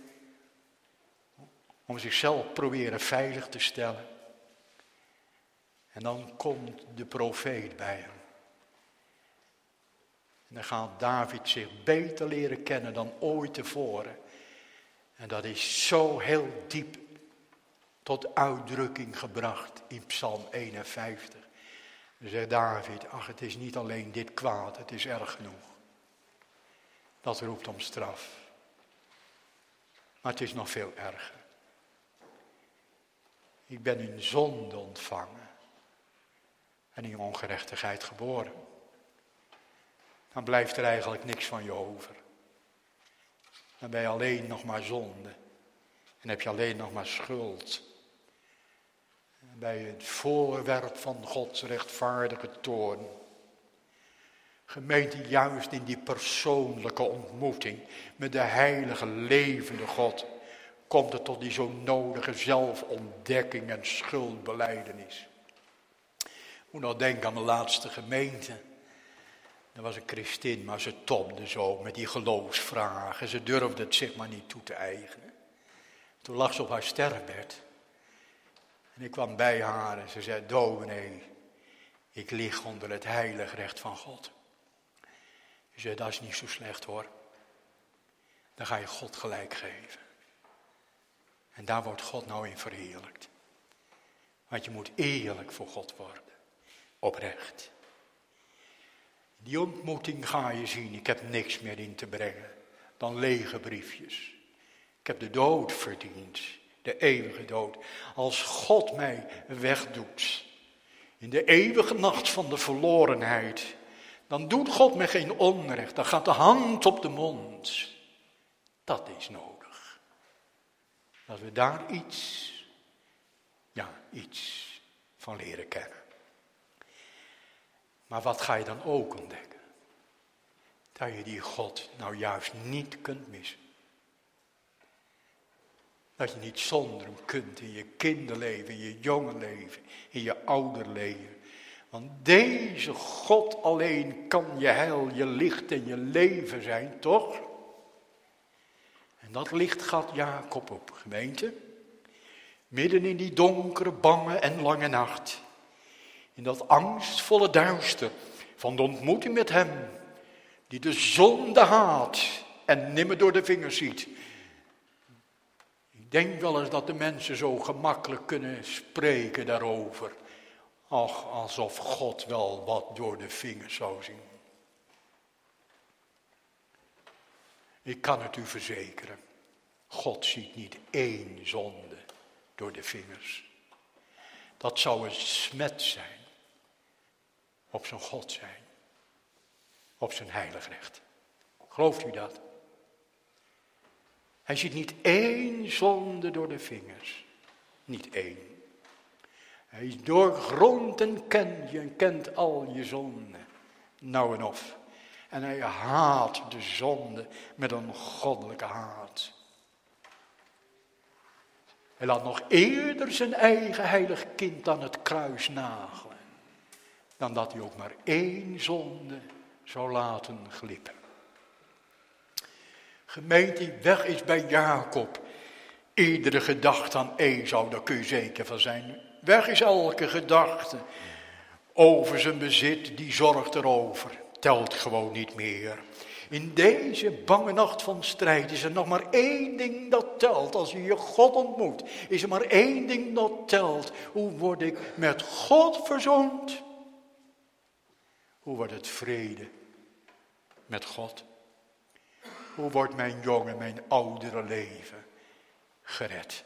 [SPEAKER 2] Om zichzelf proberen veilig te stellen. En dan komt de profeet bij hem. En dan gaat David zich beter leren kennen dan ooit tevoren. En dat is zo heel diep tot uitdrukking gebracht in Psalm eenenvijftig. Dan zegt David, ach, het is niet alleen dit kwaad, het is erg genoeg. Dat roept om straf. Maar het is nog veel erger. Ik ben in zonde ontvangen. En in ongerechtigheid geboren. Dan blijft er eigenlijk niks van je over. Dan ben je alleen nog maar zonde. En heb je alleen nog maar schuld. Dan ben je het voorwerp van Gods rechtvaardige toorn. Gemeente, juist in die persoonlijke ontmoeting met de heilige levende God komt het tot die zo nodige zelfontdekking en schuldbelijdenis. Ik moet nog denken aan mijn laatste gemeente. Er was een christin, maar ze tobde zo met die geloofsvragen. Ze durfde het zich maar niet toe te eigenen. Toen lag ze op haar sterfbed. En ik kwam bij haar en ze zei, dominee, ik lig onder het heilig recht van God. Ze zei, dat is niet zo slecht hoor. Dan ga je God gelijk geven. En daar wordt God nou in verheerlijkt. Want je moet eerlijk voor God worden. Oprecht. Die ontmoeting ga je zien. Ik heb niks meer in te brengen dan lege briefjes. Ik heb de dood verdiend. De eeuwige dood. Als God mij wegdoet. In de eeuwige nacht van de verlorenheid. Dan doet God me geen onrecht. Dan gaat de hand op de mond. Dat is nodig. Dat we daar iets. Ja, iets van leren kennen. Maar wat ga je dan ook ontdekken? Dat je die God nou juist niet kunt missen. Dat je niet zonder hem kunt in je kinderleven, in je jonge leven, in je ouderleven. Want deze God alleen kan je heil, je licht en je leven zijn, toch? En dat licht gaat Jacob op, gemeente. Midden in die donkere, bange en lange nacht. In dat angstvolle duister van de ontmoeting met hem. Die de zonde haat en nimmer door de vingers ziet. Ik denk wel eens dat de mensen zo gemakkelijk kunnen spreken daarover. Ach, alsof God wel wat door de vingers zou zien. Ik kan het u verzekeren. God ziet niet één zonde door de vingers. Dat zou een smet zijn. Op zijn God zijn. Op zijn heilig recht. Gelooft u dat? Hij ziet niet één zonde door de vingers. Niet één. Hij is doorgrond en kent je en kent al je zonden. Nou en of. En hij haat de zonde met een goddelijke haat. Hij laat nog eerder zijn eigen heilig kind aan het kruis nagelen. Dan dat hij ook maar één zonde zou laten glippen. Gemeente, die weg is bij Jacob. Iedere gedachte aan Esau, daar kun je zeker van zijn. Weg is elke gedachte over zijn bezit, die zorgt erover. Telt gewoon niet meer. In deze bange nacht van strijd is er nog maar één ding dat telt. Als je je God ontmoet, is er maar één ding dat telt. Hoe word ik met God verzoend? Hoe wordt het vrede met God? Hoe wordt mijn jonge, mijn oudere leven gered?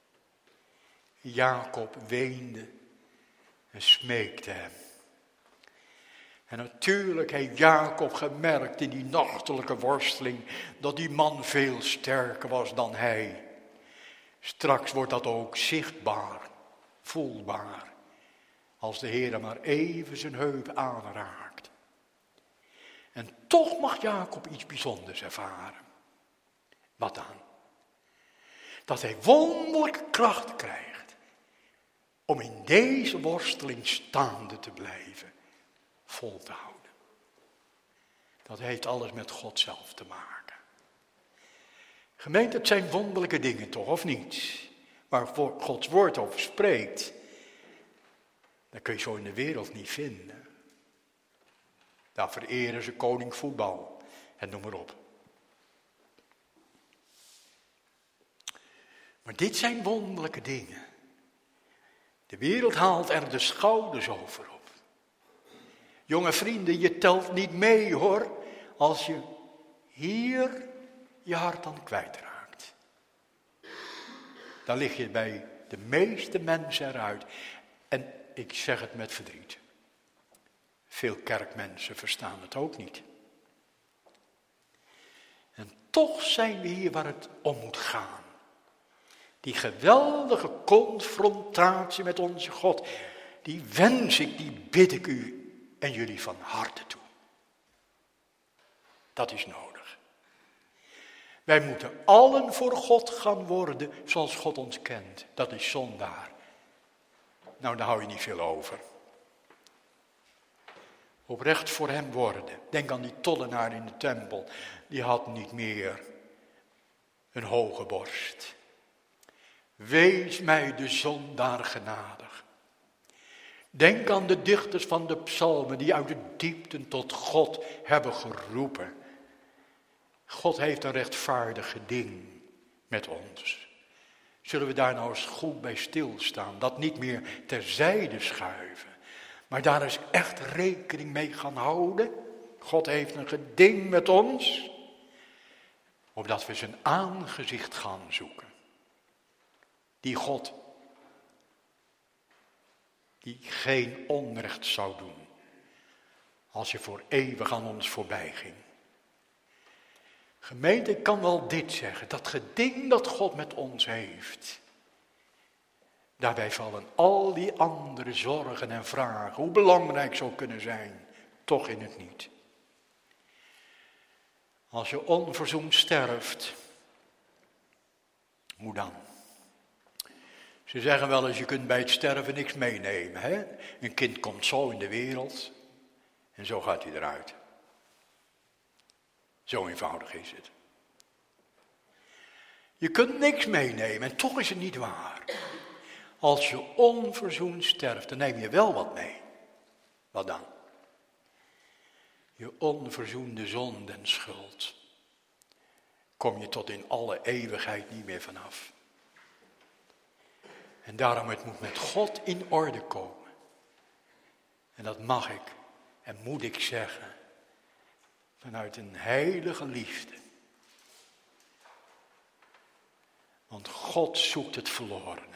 [SPEAKER 2] Jacob weende en smeekte hem. En natuurlijk heeft Jacob gemerkt in die nachtelijke worsteling dat die man veel sterker was dan hij. Straks wordt dat ook zichtbaar, voelbaar, als de Heer maar even zijn heup aanraakt. En toch mag Jacob iets bijzonders ervaren. Wat dan? Dat hij wonderlijke kracht krijgt om in deze worsteling staande te blijven, vol te houden. Dat heeft alles met God zelf te maken. Gemeente, het zijn wonderlijke dingen toch, of niet? Waar Gods woord over spreekt, dat kun je zo in de wereld niet vinden. Daar vereren ze koning voetbal en noem maar op. Maar dit zijn wonderlijke dingen. De wereld haalt er de schouders over op. Jonge vrienden, je telt niet mee hoor, als je hier je hart aan kwijtraakt. Dan lig je bij de meeste mensen eruit. En ik zeg het met verdriet. Veel kerkmensen verstaan het ook niet. En toch zijn we hier waar het om moet gaan. Die geweldige confrontatie met onze God, die wens ik, die bid ik u en jullie van harte toe. Dat is nodig. Wij moeten allen voor God gaan worden zoals God ons kent. Dat is zondaar. Nou, daar hou je niet veel over. Oprecht voor hem worden. Denk aan die tollenaar in de tempel. Die had niet meer een hoge borst. Wees mij de zondaar genadig. Denk aan de dichters van de psalmen die uit de diepten tot God hebben geroepen. God heeft een rechtvaardig ding met ons. Zullen we daar nou eens goed bij stilstaan? Dat niet meer terzijde schuiven. Maar daar eens echt rekening mee gaan houden. God heeft een geding met ons. Opdat we zijn aangezicht gaan zoeken. Die God. Die geen onrecht zou doen. Als je voor eeuwig aan ons voorbij ging. Gemeente, ik kan wel dit zeggen. Dat geding dat God met ons heeft. Daarbij vallen al die andere zorgen en vragen. Hoe belangrijk zou kunnen zijn. Toch in het niet. Als je onverzoend sterft. Hoe dan? Ze zeggen wel eens, je kunt bij het sterven niks meenemen. Hè? Een kind komt zo in de wereld. En zo gaat hij eruit. Zo eenvoudig is het. Je kunt niks meenemen en toch is het niet waar. Als je onverzoend sterft, dan neem je wel wat mee. Wat dan? Je onverzoende zonde en schuld. Kom je tot in alle eeuwigheid niet meer vanaf. En daarom, het moet met God in orde komen. En dat mag ik en moet ik zeggen. Vanuit een heilige liefde. Want God zoekt het verlorene.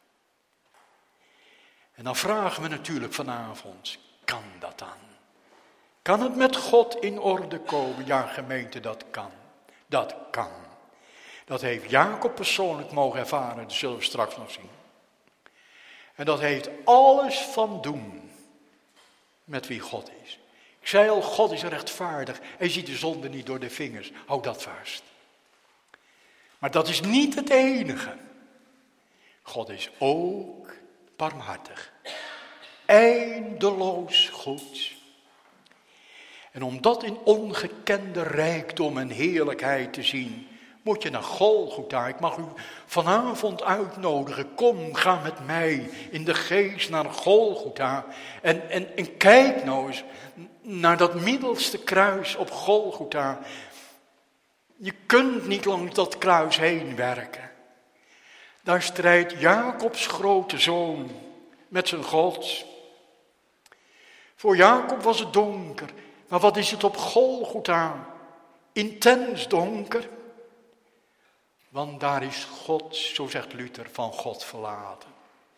[SPEAKER 2] En dan vragen we natuurlijk vanavond, kan dat dan? Kan het met God in orde komen? Ja, gemeente, dat kan. Dat kan. Dat heeft Jacob persoonlijk mogen ervaren, dat zullen we straks nog zien. En dat heeft alles van doen met wie God is. Ik zei al, God is rechtvaardig. Hij ziet de zonde niet door de vingers. Hou dat vast. Maar dat is niet het enige. God is ook barmhartig. Eindeloos goed. En om dat in ongekende rijkdom en heerlijkheid te zien, moet je naar Golgotha. Ik mag u vanavond uitnodigen. Kom, ga met mij in de geest naar Golgotha. En, en, en kijk nou eens naar dat middelste kruis op Golgotha. Je kunt niet langs dat kruis heen werken. Daar strijdt Jacobs grote zoon met zijn God. Voor Jacob was het donker. Maar wat is het op Golgotha? Intens donker. Want daar is God, zo zegt Luther, van God verlaten.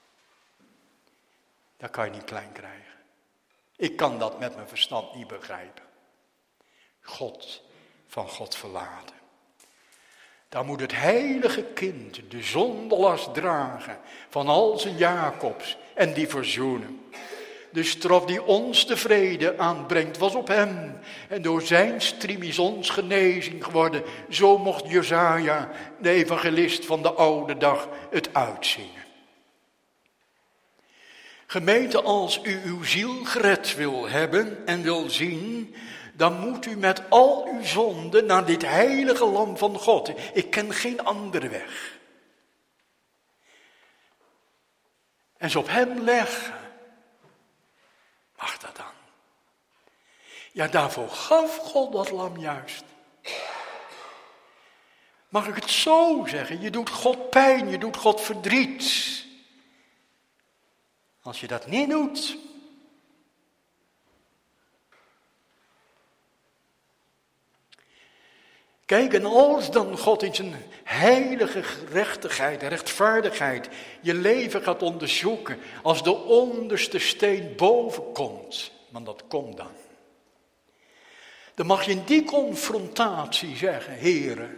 [SPEAKER 2] Dat kan je niet klein krijgen. Ik kan dat met mijn verstand niet begrijpen. God van God verlaten. Daar moet het heilige kind de zondelast dragen van al zijn Jacobs en die verzoenen. De straf die ons de vrede aanbrengt was op hem. En door zijn striem is ons genezing geworden. Zo mocht Jesaja, de evangelist van de oude dag, het uitzingen. Gemeente, als u uw ziel gered wil hebben en wil zien, dan moet u met al uw zonden naar dit heilige lam van God. Ik ken geen andere weg. En ze op hem leggen. Mag dat dan? Ja, daarvoor gaf God dat lam juist. Mag ik het zo zeggen? Je doet God pijn, je doet God verdriet. Als je dat niet doet. Kijk, en als dan God in zijn heilige gerechtigheid en rechtvaardigheid je leven gaat onderzoeken, als de onderste steen boven komt, want dat komt dan. Dan mag je in die confrontatie zeggen, Heere,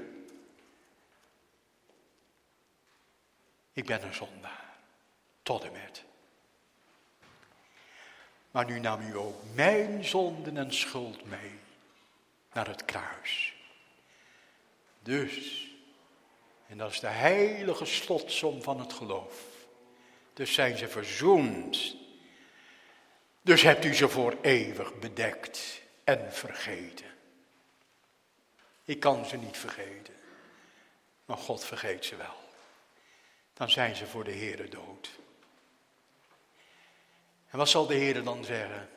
[SPEAKER 2] ik ben een zondaar, tot en met. Maar nu nam u ook mijn zonden en schuld mee naar het kruis. Dus, en dat is de heilige slotsom van het geloof. Dus zijn ze verzoend. Dus hebt u ze voor eeuwig bedekt en vergeten. Ik kan ze niet vergeten. Maar God vergeet ze wel. Dan zijn ze voor de Heere dood. En wat zal de Heere dan zeggen?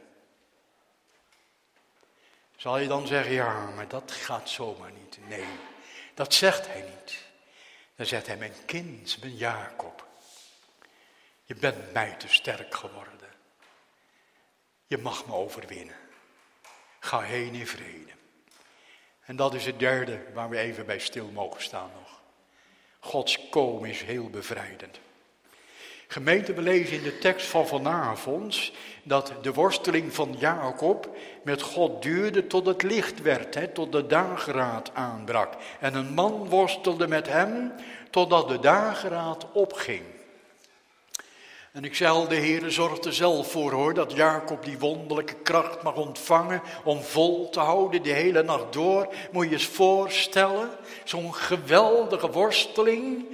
[SPEAKER 2] Zal je dan zeggen, ja, maar dat gaat zomaar niet. Nee, dat zegt hij niet. Dan zegt hij, mijn kind, mijn Jacob. Je bent mij te sterk geworden. Je mag me overwinnen. Ga heen in vrede. En dat is het derde waar we even bij stil mogen staan nog. Gods komen is heel bevrijdend. Gemeente, we lezen in de tekst van vanavond dat de worsteling van Jacob met God duurde tot het licht werd, hè, tot de dageraad aanbrak. En een man worstelde met hem totdat de dageraad opging. En ik zei al, de Heere zorgt er zelf voor hoor, dat Jacob die wonderlijke kracht mag ontvangen om vol te houden de hele nacht door. Moet je je eens voorstellen, zo'n geweldige worsteling.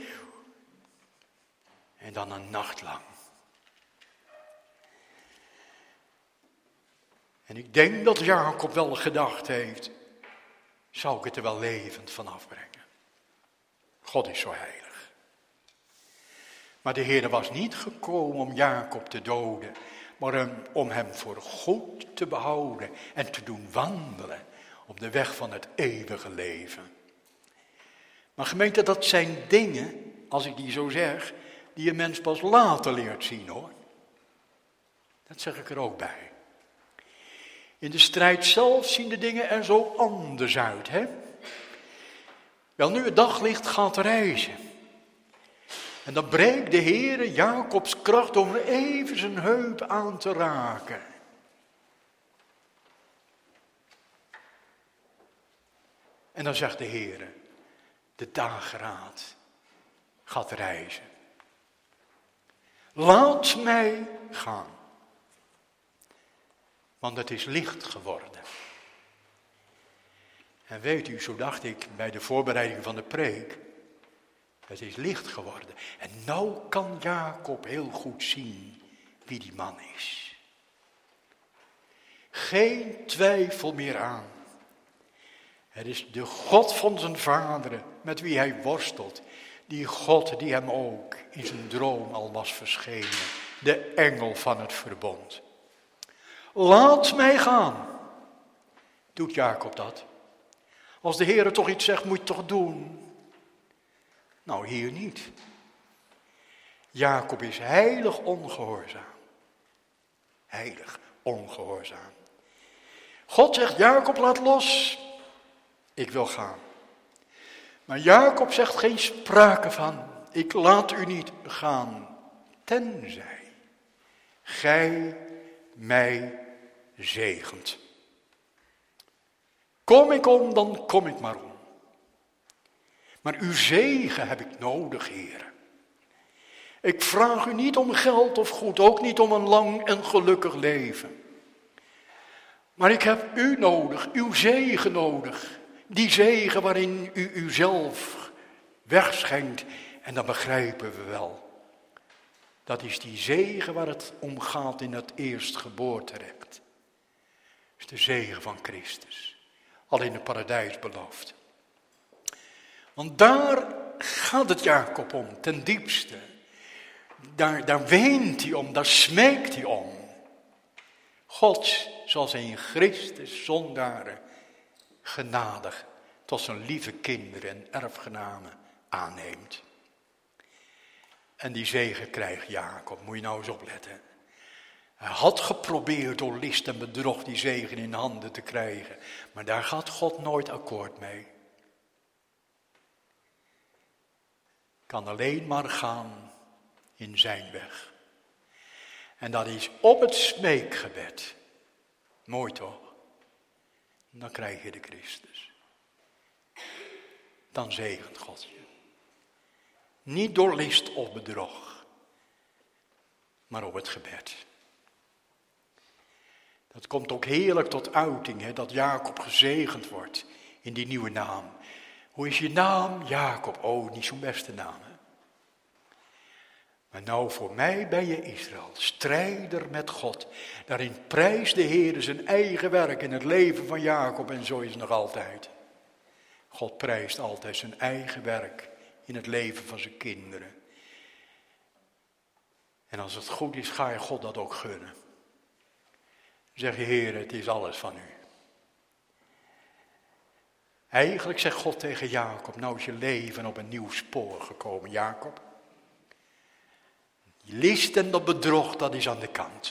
[SPEAKER 2] En dan een nacht lang. En ik denk dat Jacob wel gedacht heeft, zou ik het er wel levend van afbrengen. God is zo heilig. Maar de Heer was niet gekomen om Jacob te doden, maar om hem voor goed te behouden en te doen wandelen op de weg van het eeuwige leven. Maar gemeente, dat zijn dingen, als ik die zo zeg, die een mens pas later leert zien hoor. Dat zeg ik er ook bij. In de strijd zelf zien de dingen er zo anders uit, hè? Wel nu het daglicht gaat reizen. En dan breekt de Heere Jacobs kracht om even zijn heup aan te raken. En dan zegt de Heere, de dageraad gaat reizen. Laat mij gaan. Want het is licht geworden. En weet u, zo dacht ik bij de voorbereiding van de preek. Het is licht geworden. En nou kan Jacob heel goed zien wie die man is. Geen twijfel meer aan. Het is de God van zijn vaderen met wie hij worstelt. Die God die hem ook in zijn droom al was verschenen. De engel van het verbond. Laat mij gaan. Doet Jacob dat? Als de Heer toch iets zegt, moet je het toch doen? Nou, hier niet. Jacob is heilig ongehoorzaam. Heilig ongehoorzaam. God zegt, Jacob, laat los. Ik wil gaan. Maar Jacob zegt geen sprake van. Ik laat u niet gaan. Tenzij gij mij zegent. Kom ik om, dan kom ik maar om. Maar uw zegen heb ik nodig, Heer. Ik vraag u niet om geld of goed, ook niet om een lang en gelukkig leven. Maar ik heb u nodig, uw zegen nodig. Die zegen waarin u uzelf wegschenkt. En dat begrijpen we wel. Dat is die zegen waar het om gaat in het eerstgeboorterecht. Dat is de zegen van Christus. Al in het paradijs beloofd. Want daar gaat het Jacob om, ten diepste. Daar, daar weent hij om, daar smeekt hij om. God zal zijn Christus zondaren genadig tot zijn lieve kinderen en erfgenamen aanneemt. En die zegen krijgt Jacob, moet je nou eens opletten. Hij had geprobeerd door list en bedrog die zegen in handen te krijgen. Maar daar gaat God nooit akkoord mee. Kan alleen maar gaan in zijn weg. En dat is op het smeekgebed. Mooi toch? Dan krijg je de Christus. Dan zegent God je. Niet door list of bedrog. Maar op het gebed. Dat komt ook heerlijk tot uiting, hè, dat Jacob gezegend wordt in die nieuwe naam. Hoe is je naam? Jacob. Oh, niet zo'n beste naam. Hè? Maar nou, voor mij ben je Israël, strijder met God. Daarin prijst de Heer zijn eigen werk in het leven van Jacob en zo is het nog altijd. God prijst altijd zijn eigen werk in het leven van zijn kinderen. En als het goed is, ga je God dat ook gunnen. Zeg je, Heer, het is alles van u. Eigenlijk zegt God tegen Jacob, nou is je leven op een nieuw spoor gekomen, Jacob. Die list en dat bedrog, dat is aan de kant.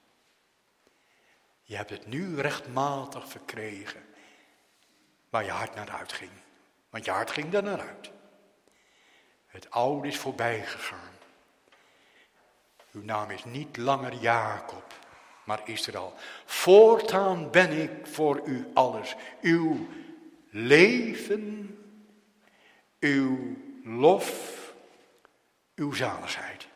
[SPEAKER 2] Je hebt het nu rechtmatig verkregen, waar je hart naar uitging. Want je hart ging er naar uit. Het oude is voorbij gegaan. Uw naam is niet langer Jacob, maar Israël. Voortaan ben ik voor u alles. Uw leven, uw lof, uw zaligheid.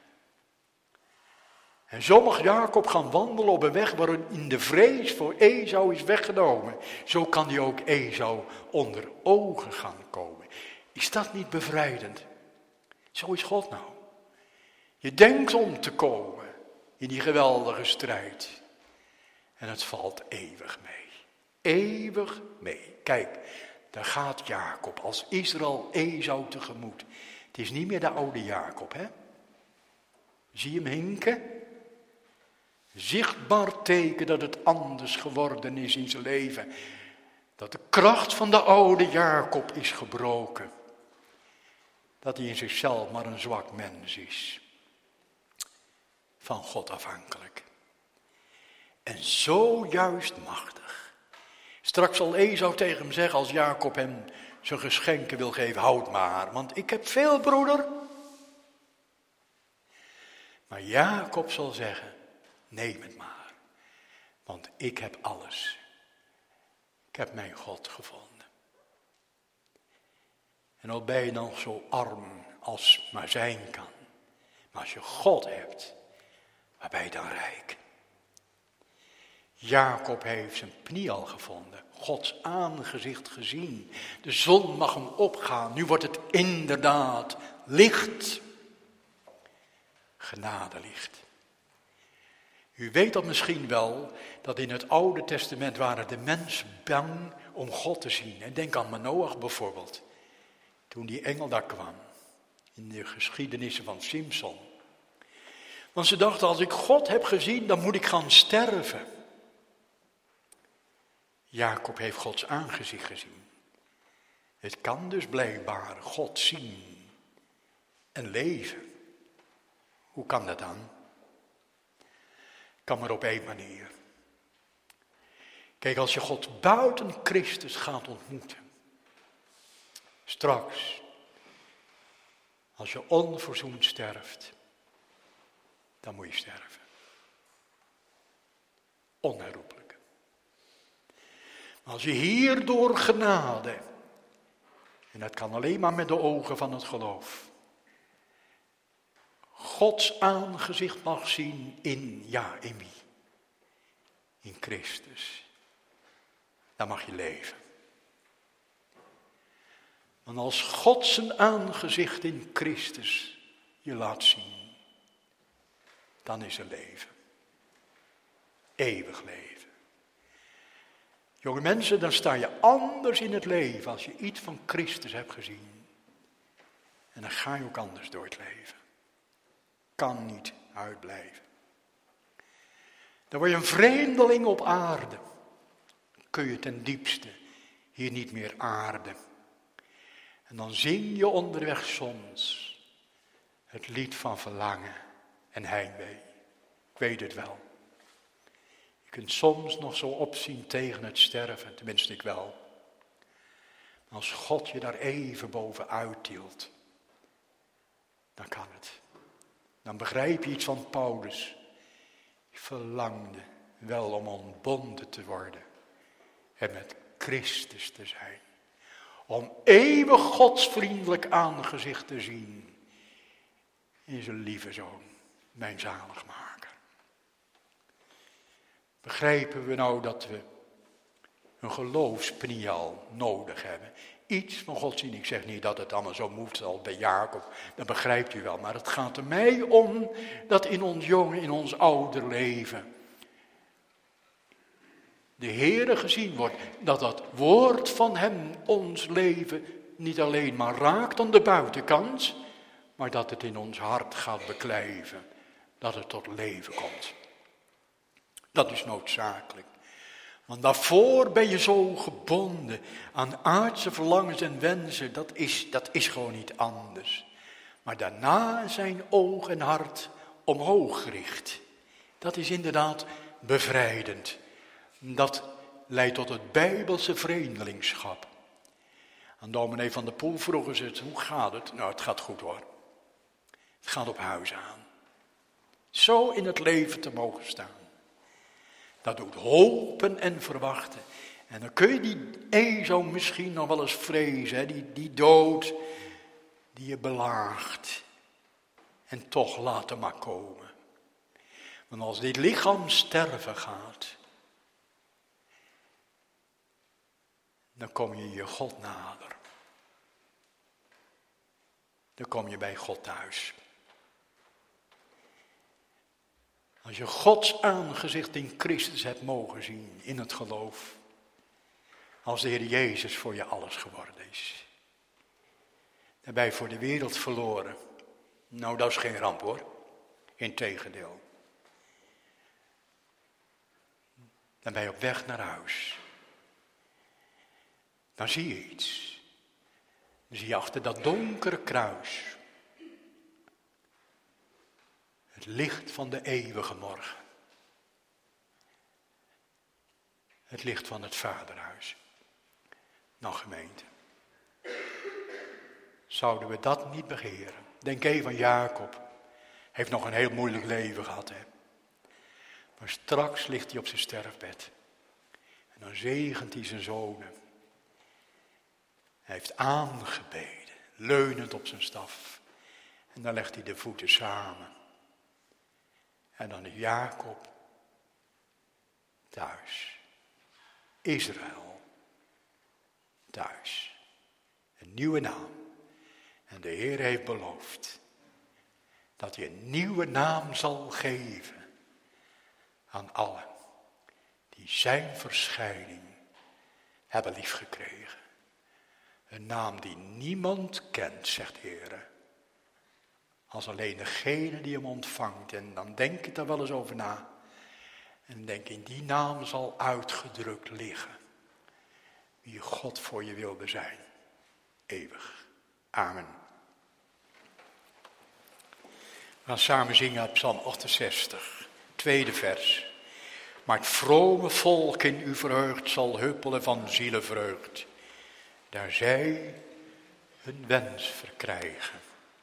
[SPEAKER 2] En zo mag Jacob gaan wandelen op een weg waarin de vrees voor Esau is weggenomen. Zo kan hij ook Esau onder ogen gaan komen. Is dat niet bevrijdend? Zo is God nou. Je denkt om te komen in die geweldige strijd. En het valt eeuwig mee. Eeuwig mee. Kijk, daar gaat Jacob als Israël Esau tegemoet. Het is niet meer de oude Jacob, hè? Zie je hem hinken? Zichtbaar teken dat het anders geworden is in zijn leven. Dat de kracht van de oude Jacob is gebroken. Dat hij in zichzelf maar een zwak mens is. Van God afhankelijk. En zo juist machtig. Straks zal Esau tegen hem zeggen als Jacob hem zijn geschenken wil geven. Houd maar, want ik heb veel, broeder. Maar Jacob zal zeggen, neem het maar. Want ik heb alles. Ik heb mijn God gevonden. En al ben je nog zo arm als maar zijn kan. Maar als je God hebt, waar ben je dan rijk? Jacob heeft zijn Pniel gevonden. Gods aangezicht gezien. De zon mag hem opgaan. Nu wordt het inderdaad licht. Genadelicht. U weet dat misschien wel, dat in het Oude Testament waren de mensen bang om God te zien. En denk aan Manoach bijvoorbeeld. Toen die engel daar kwam. In de geschiedenissen van Simson. Want ze dachten, als ik God heb gezien, dan moet ik gaan sterven. Jacob heeft Gods aangezicht gezien. Het kan dus blijkbaar God zien en leven. Hoe kan dat dan? Kan maar op één manier. Kijk, als je God buiten Christus gaat ontmoeten. Straks, als je onverzoend sterft, dan moet je sterven. Onherroepelijk. Maar als je hier door genade, en dat kan alleen maar met de ogen van het geloof, Gods aangezicht mag zien in, ja, in wie? In Christus. Dan mag je leven. Want als God zijn aangezicht in Christus je laat zien, dan is er leven. Eeuwig leven. Jonge mensen, dan sta je anders in het leven als je iets van Christus hebt gezien. En dan ga je ook anders door het leven. Kan niet uitblijven. Dan word je een vreemdeling op aarde. Kun je ten diepste hier niet meer aarden. En dan zing je onderweg soms het lied van verlangen en heimwee. Ik weet het wel. Je kunt soms nog zo opzien tegen het sterven, tenminste ik wel. Maar als God je daar even bovenuit tilt, dan kan het. Dan begrijp je iets van Paulus. Ik verlangde wel om ontbonden te worden en met Christus te zijn. Om eeuwig Gods vriendelijk aangezicht te zien in zijn lieve zoon, mijn zaligmaker. Begrijpen we nou dat we een geloofspniel nodig hebben? Iets van God zien. Ik zeg niet dat het allemaal zo moet als bij Jacob. Dat begrijpt u wel. Maar het gaat er mij om dat in ons jonge, in ons ouder leven de Heere gezien wordt. Dat dat woord van hem ons leven niet alleen maar raakt aan de buitenkant. Maar dat het in ons hart gaat beklijven. Dat het tot leven komt. Dat is noodzakelijk. Want daarvoor ben je zo gebonden aan aardse verlangens en wensen. Dat is, dat is gewoon niet anders. Maar daarna zijn oog en hart omhoog gericht. Dat is inderdaad bevrijdend. Dat leidt tot het Bijbelse vreemdelingschap. Aan dominee Van der Poel vroegen ze het, hoe gaat het? Nou, het gaat goed hoor. Het gaat op huis aan. Zo in het leven te mogen staan. Dat doet hopen en verwachten. En dan kun je die Esau misschien nog wel eens vrezen. Hè? Die, die dood die je belaagt. En toch laat hem maar komen. Want als dit lichaam sterven gaat. Dan kom je je God nader. Dan kom je bij God thuis. Als je Gods aangezicht in Christus hebt mogen zien, in het geloof. Als de Heer Jezus voor je alles geworden is. Dan ben je voor de wereld verloren. Nou, dat is geen ramp hoor. Integendeel. Dan ben je op weg naar huis. Dan zie je iets. Dan zie je achter dat donkere kruis het licht van de eeuwige morgen. Het licht van het vaderhuis. Nou gemeente. Zouden we dat niet begeren? Denk even aan Jacob. Heeft nog een heel moeilijk leven gehad. Hè? Maar straks ligt hij op zijn sterfbed. En dan zegent hij zijn zonen. Hij heeft aangebeden. leunend op zijn staf. En dan legt hij de voeten samen. En dan is Jacob thuis. Israël thuis. Een nieuwe naam. En de Heer heeft beloofd dat hij een nieuwe naam zal geven aan allen die zijn verschijning hebben liefgekregen. Een naam die niemand kent, zegt de Heer. Als alleen degene die hem ontvangt. En dan denk ik er wel eens over na. En denk in die naam zal uitgedrukt liggen wie God voor je wilde zijn. Eeuwig. Amen. We gaan samen zingen uit Psalm achtenzestig, tweede vers. Maar het vrome volk in u verheugd zal huppelen van zielenvreugd. Daar zij hun wens verkrijgen.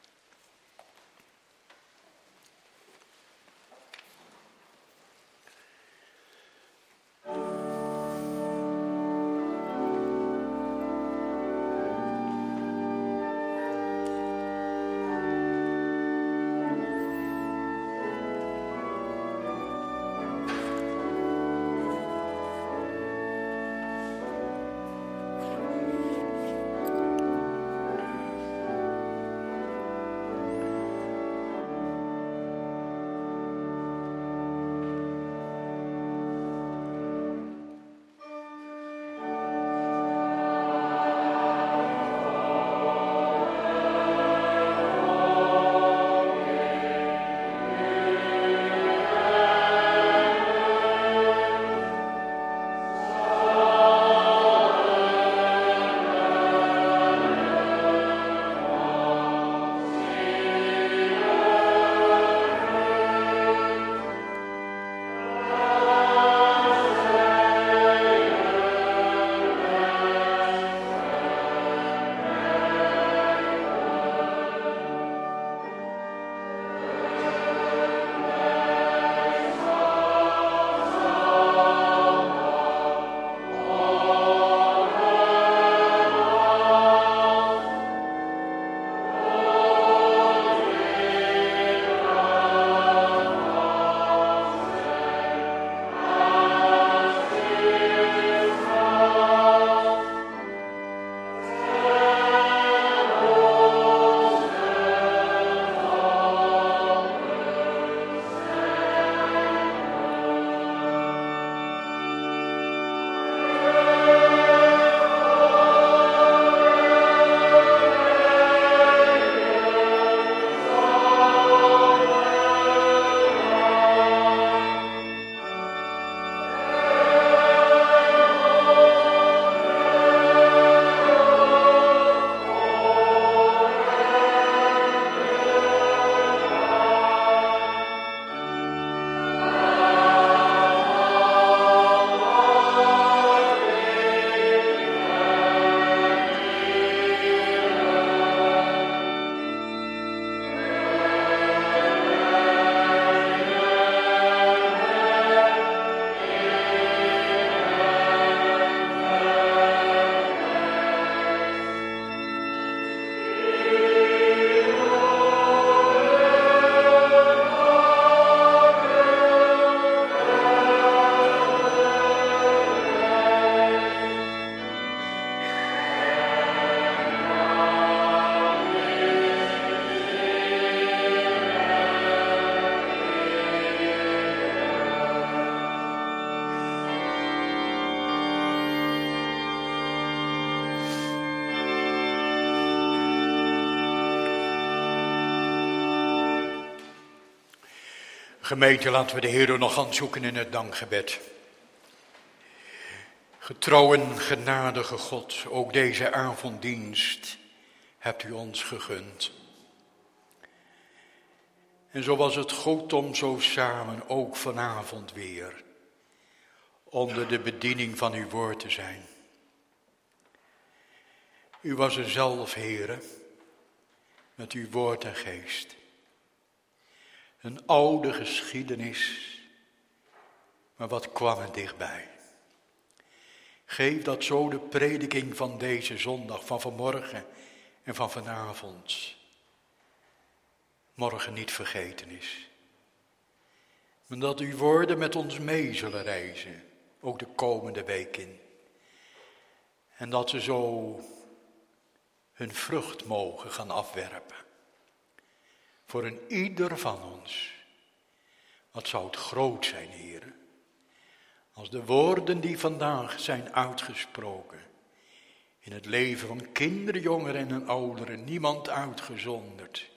[SPEAKER 2] Gemeente, laten we de Heer nog gaan zoeken in het dankgebed. Getrouw en genadige God, ook deze avonddienst hebt u ons gegund. En zo was het goed om zo samen ook vanavond weer onder de bediening van uw woord te zijn. U was er zelf, Heere, met uw woord en geest. Een oude geschiedenis, maar wat kwam er dichtbij. Geef dat zo de prediking van deze zondag, van vanmorgen en van vanavond morgen niet vergeten is. Maar dat uw woorden met ons mee zullen reizen, ook de komende week in. En dat ze zo hun vrucht mogen gaan afwerpen. Voor een ieder van ons. Wat zou het groot zijn, heren. Als de woorden die vandaag zijn uitgesproken. In het leven van kinderen, jongeren en ouderen, niemand uitgezonderd.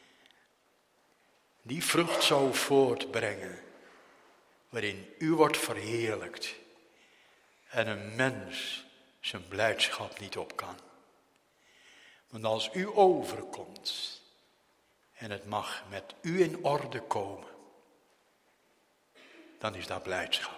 [SPEAKER 2] Die vrucht zou voortbrengen. Waarin u wordt verheerlijkt. En een mens zijn blijdschap niet op kan. Want als u overkomt. En het mag met u in orde komen. Dan is daar blijdschap.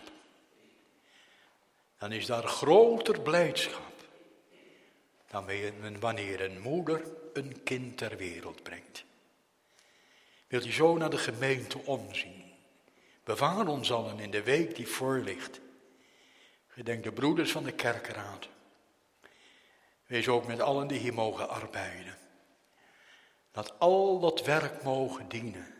[SPEAKER 2] Dan is daar groter blijdschap. Dan wanneer een moeder een kind ter wereld brengt. Wilt u zo naar de gemeente omzien. Bewaar ons allen in de week die voor ligt. Gedenk de broeders van de kerkraad. Wees ook met allen die hier mogen arbeiden. Dat al dat werk mogen dienen.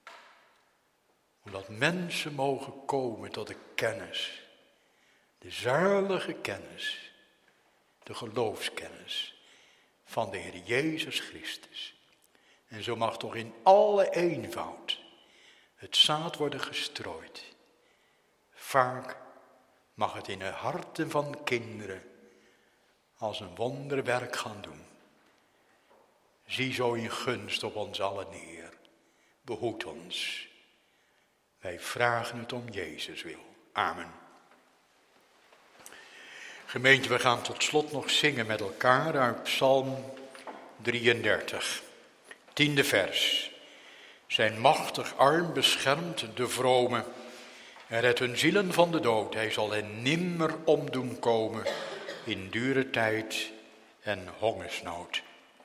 [SPEAKER 2] Omdat mensen mogen komen tot de kennis. De zalige kennis. De geloofskennis. Van de Heer Jezus Christus. En zo mag toch in alle eenvoud het zaad worden gestrooid. Vaak mag het in de harten van kinderen als een wonderwerk gaan doen. Zie zo in gunst op ons allen neer. Behoed ons. Wij vragen het om Jezus wil. Amen. Gemeente, we gaan tot slot nog zingen met elkaar uit Psalm drieëndertig. Tiende vers. Zijn machtig arm beschermt de vromen en redt hun zielen van de dood. Hij zal hen nimmer omdoen komen in dure tijd en hongersnood.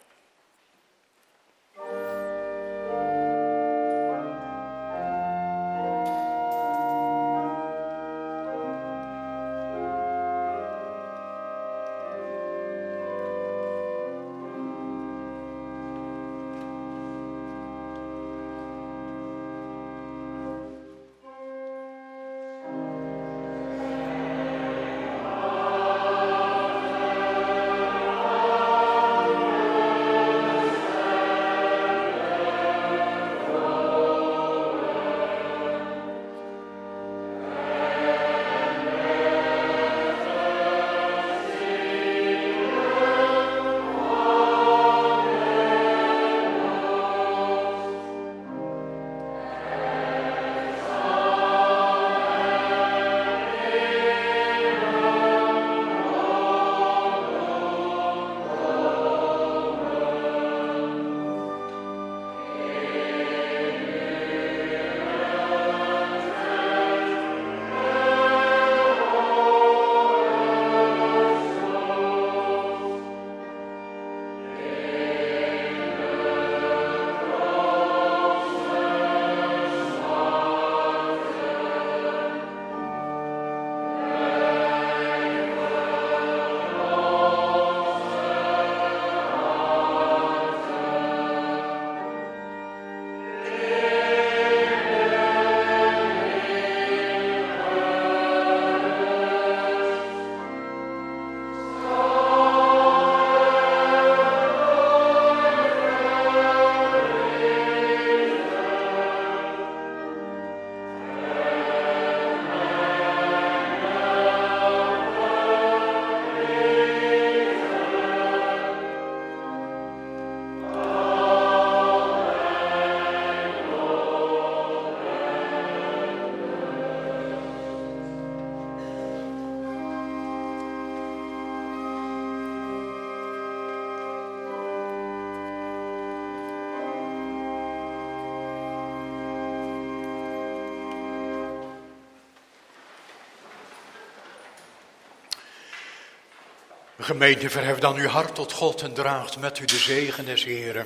[SPEAKER 2] Gemeente, verhef dan uw hart tot God en draagt met u de zegen des Heeren.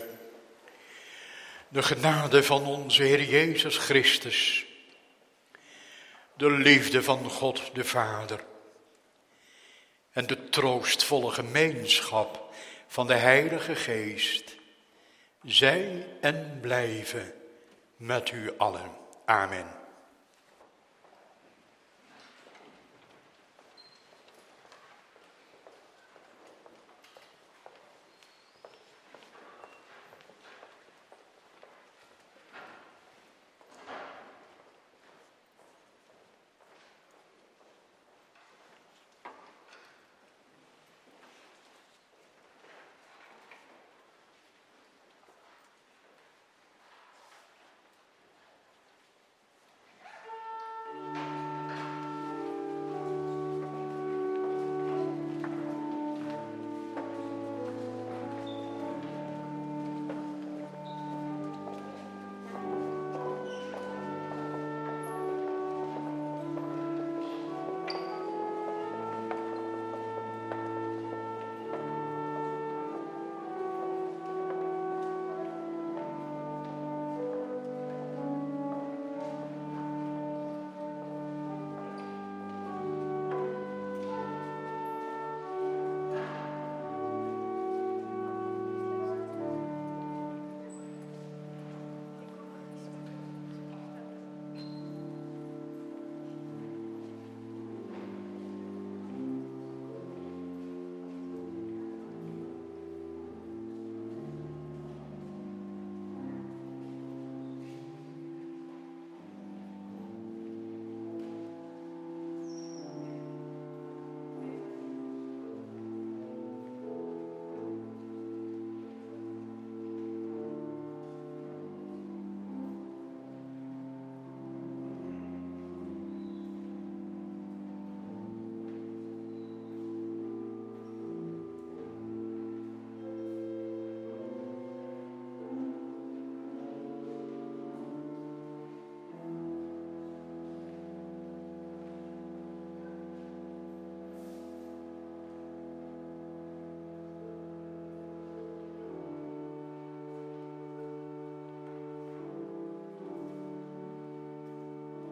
[SPEAKER 2] De genade van onze Heer Jezus Christus. De liefde van God de Vader. En de troostvolle gemeenschap van de Heilige Geest, zij en blijven met u allen. Amen.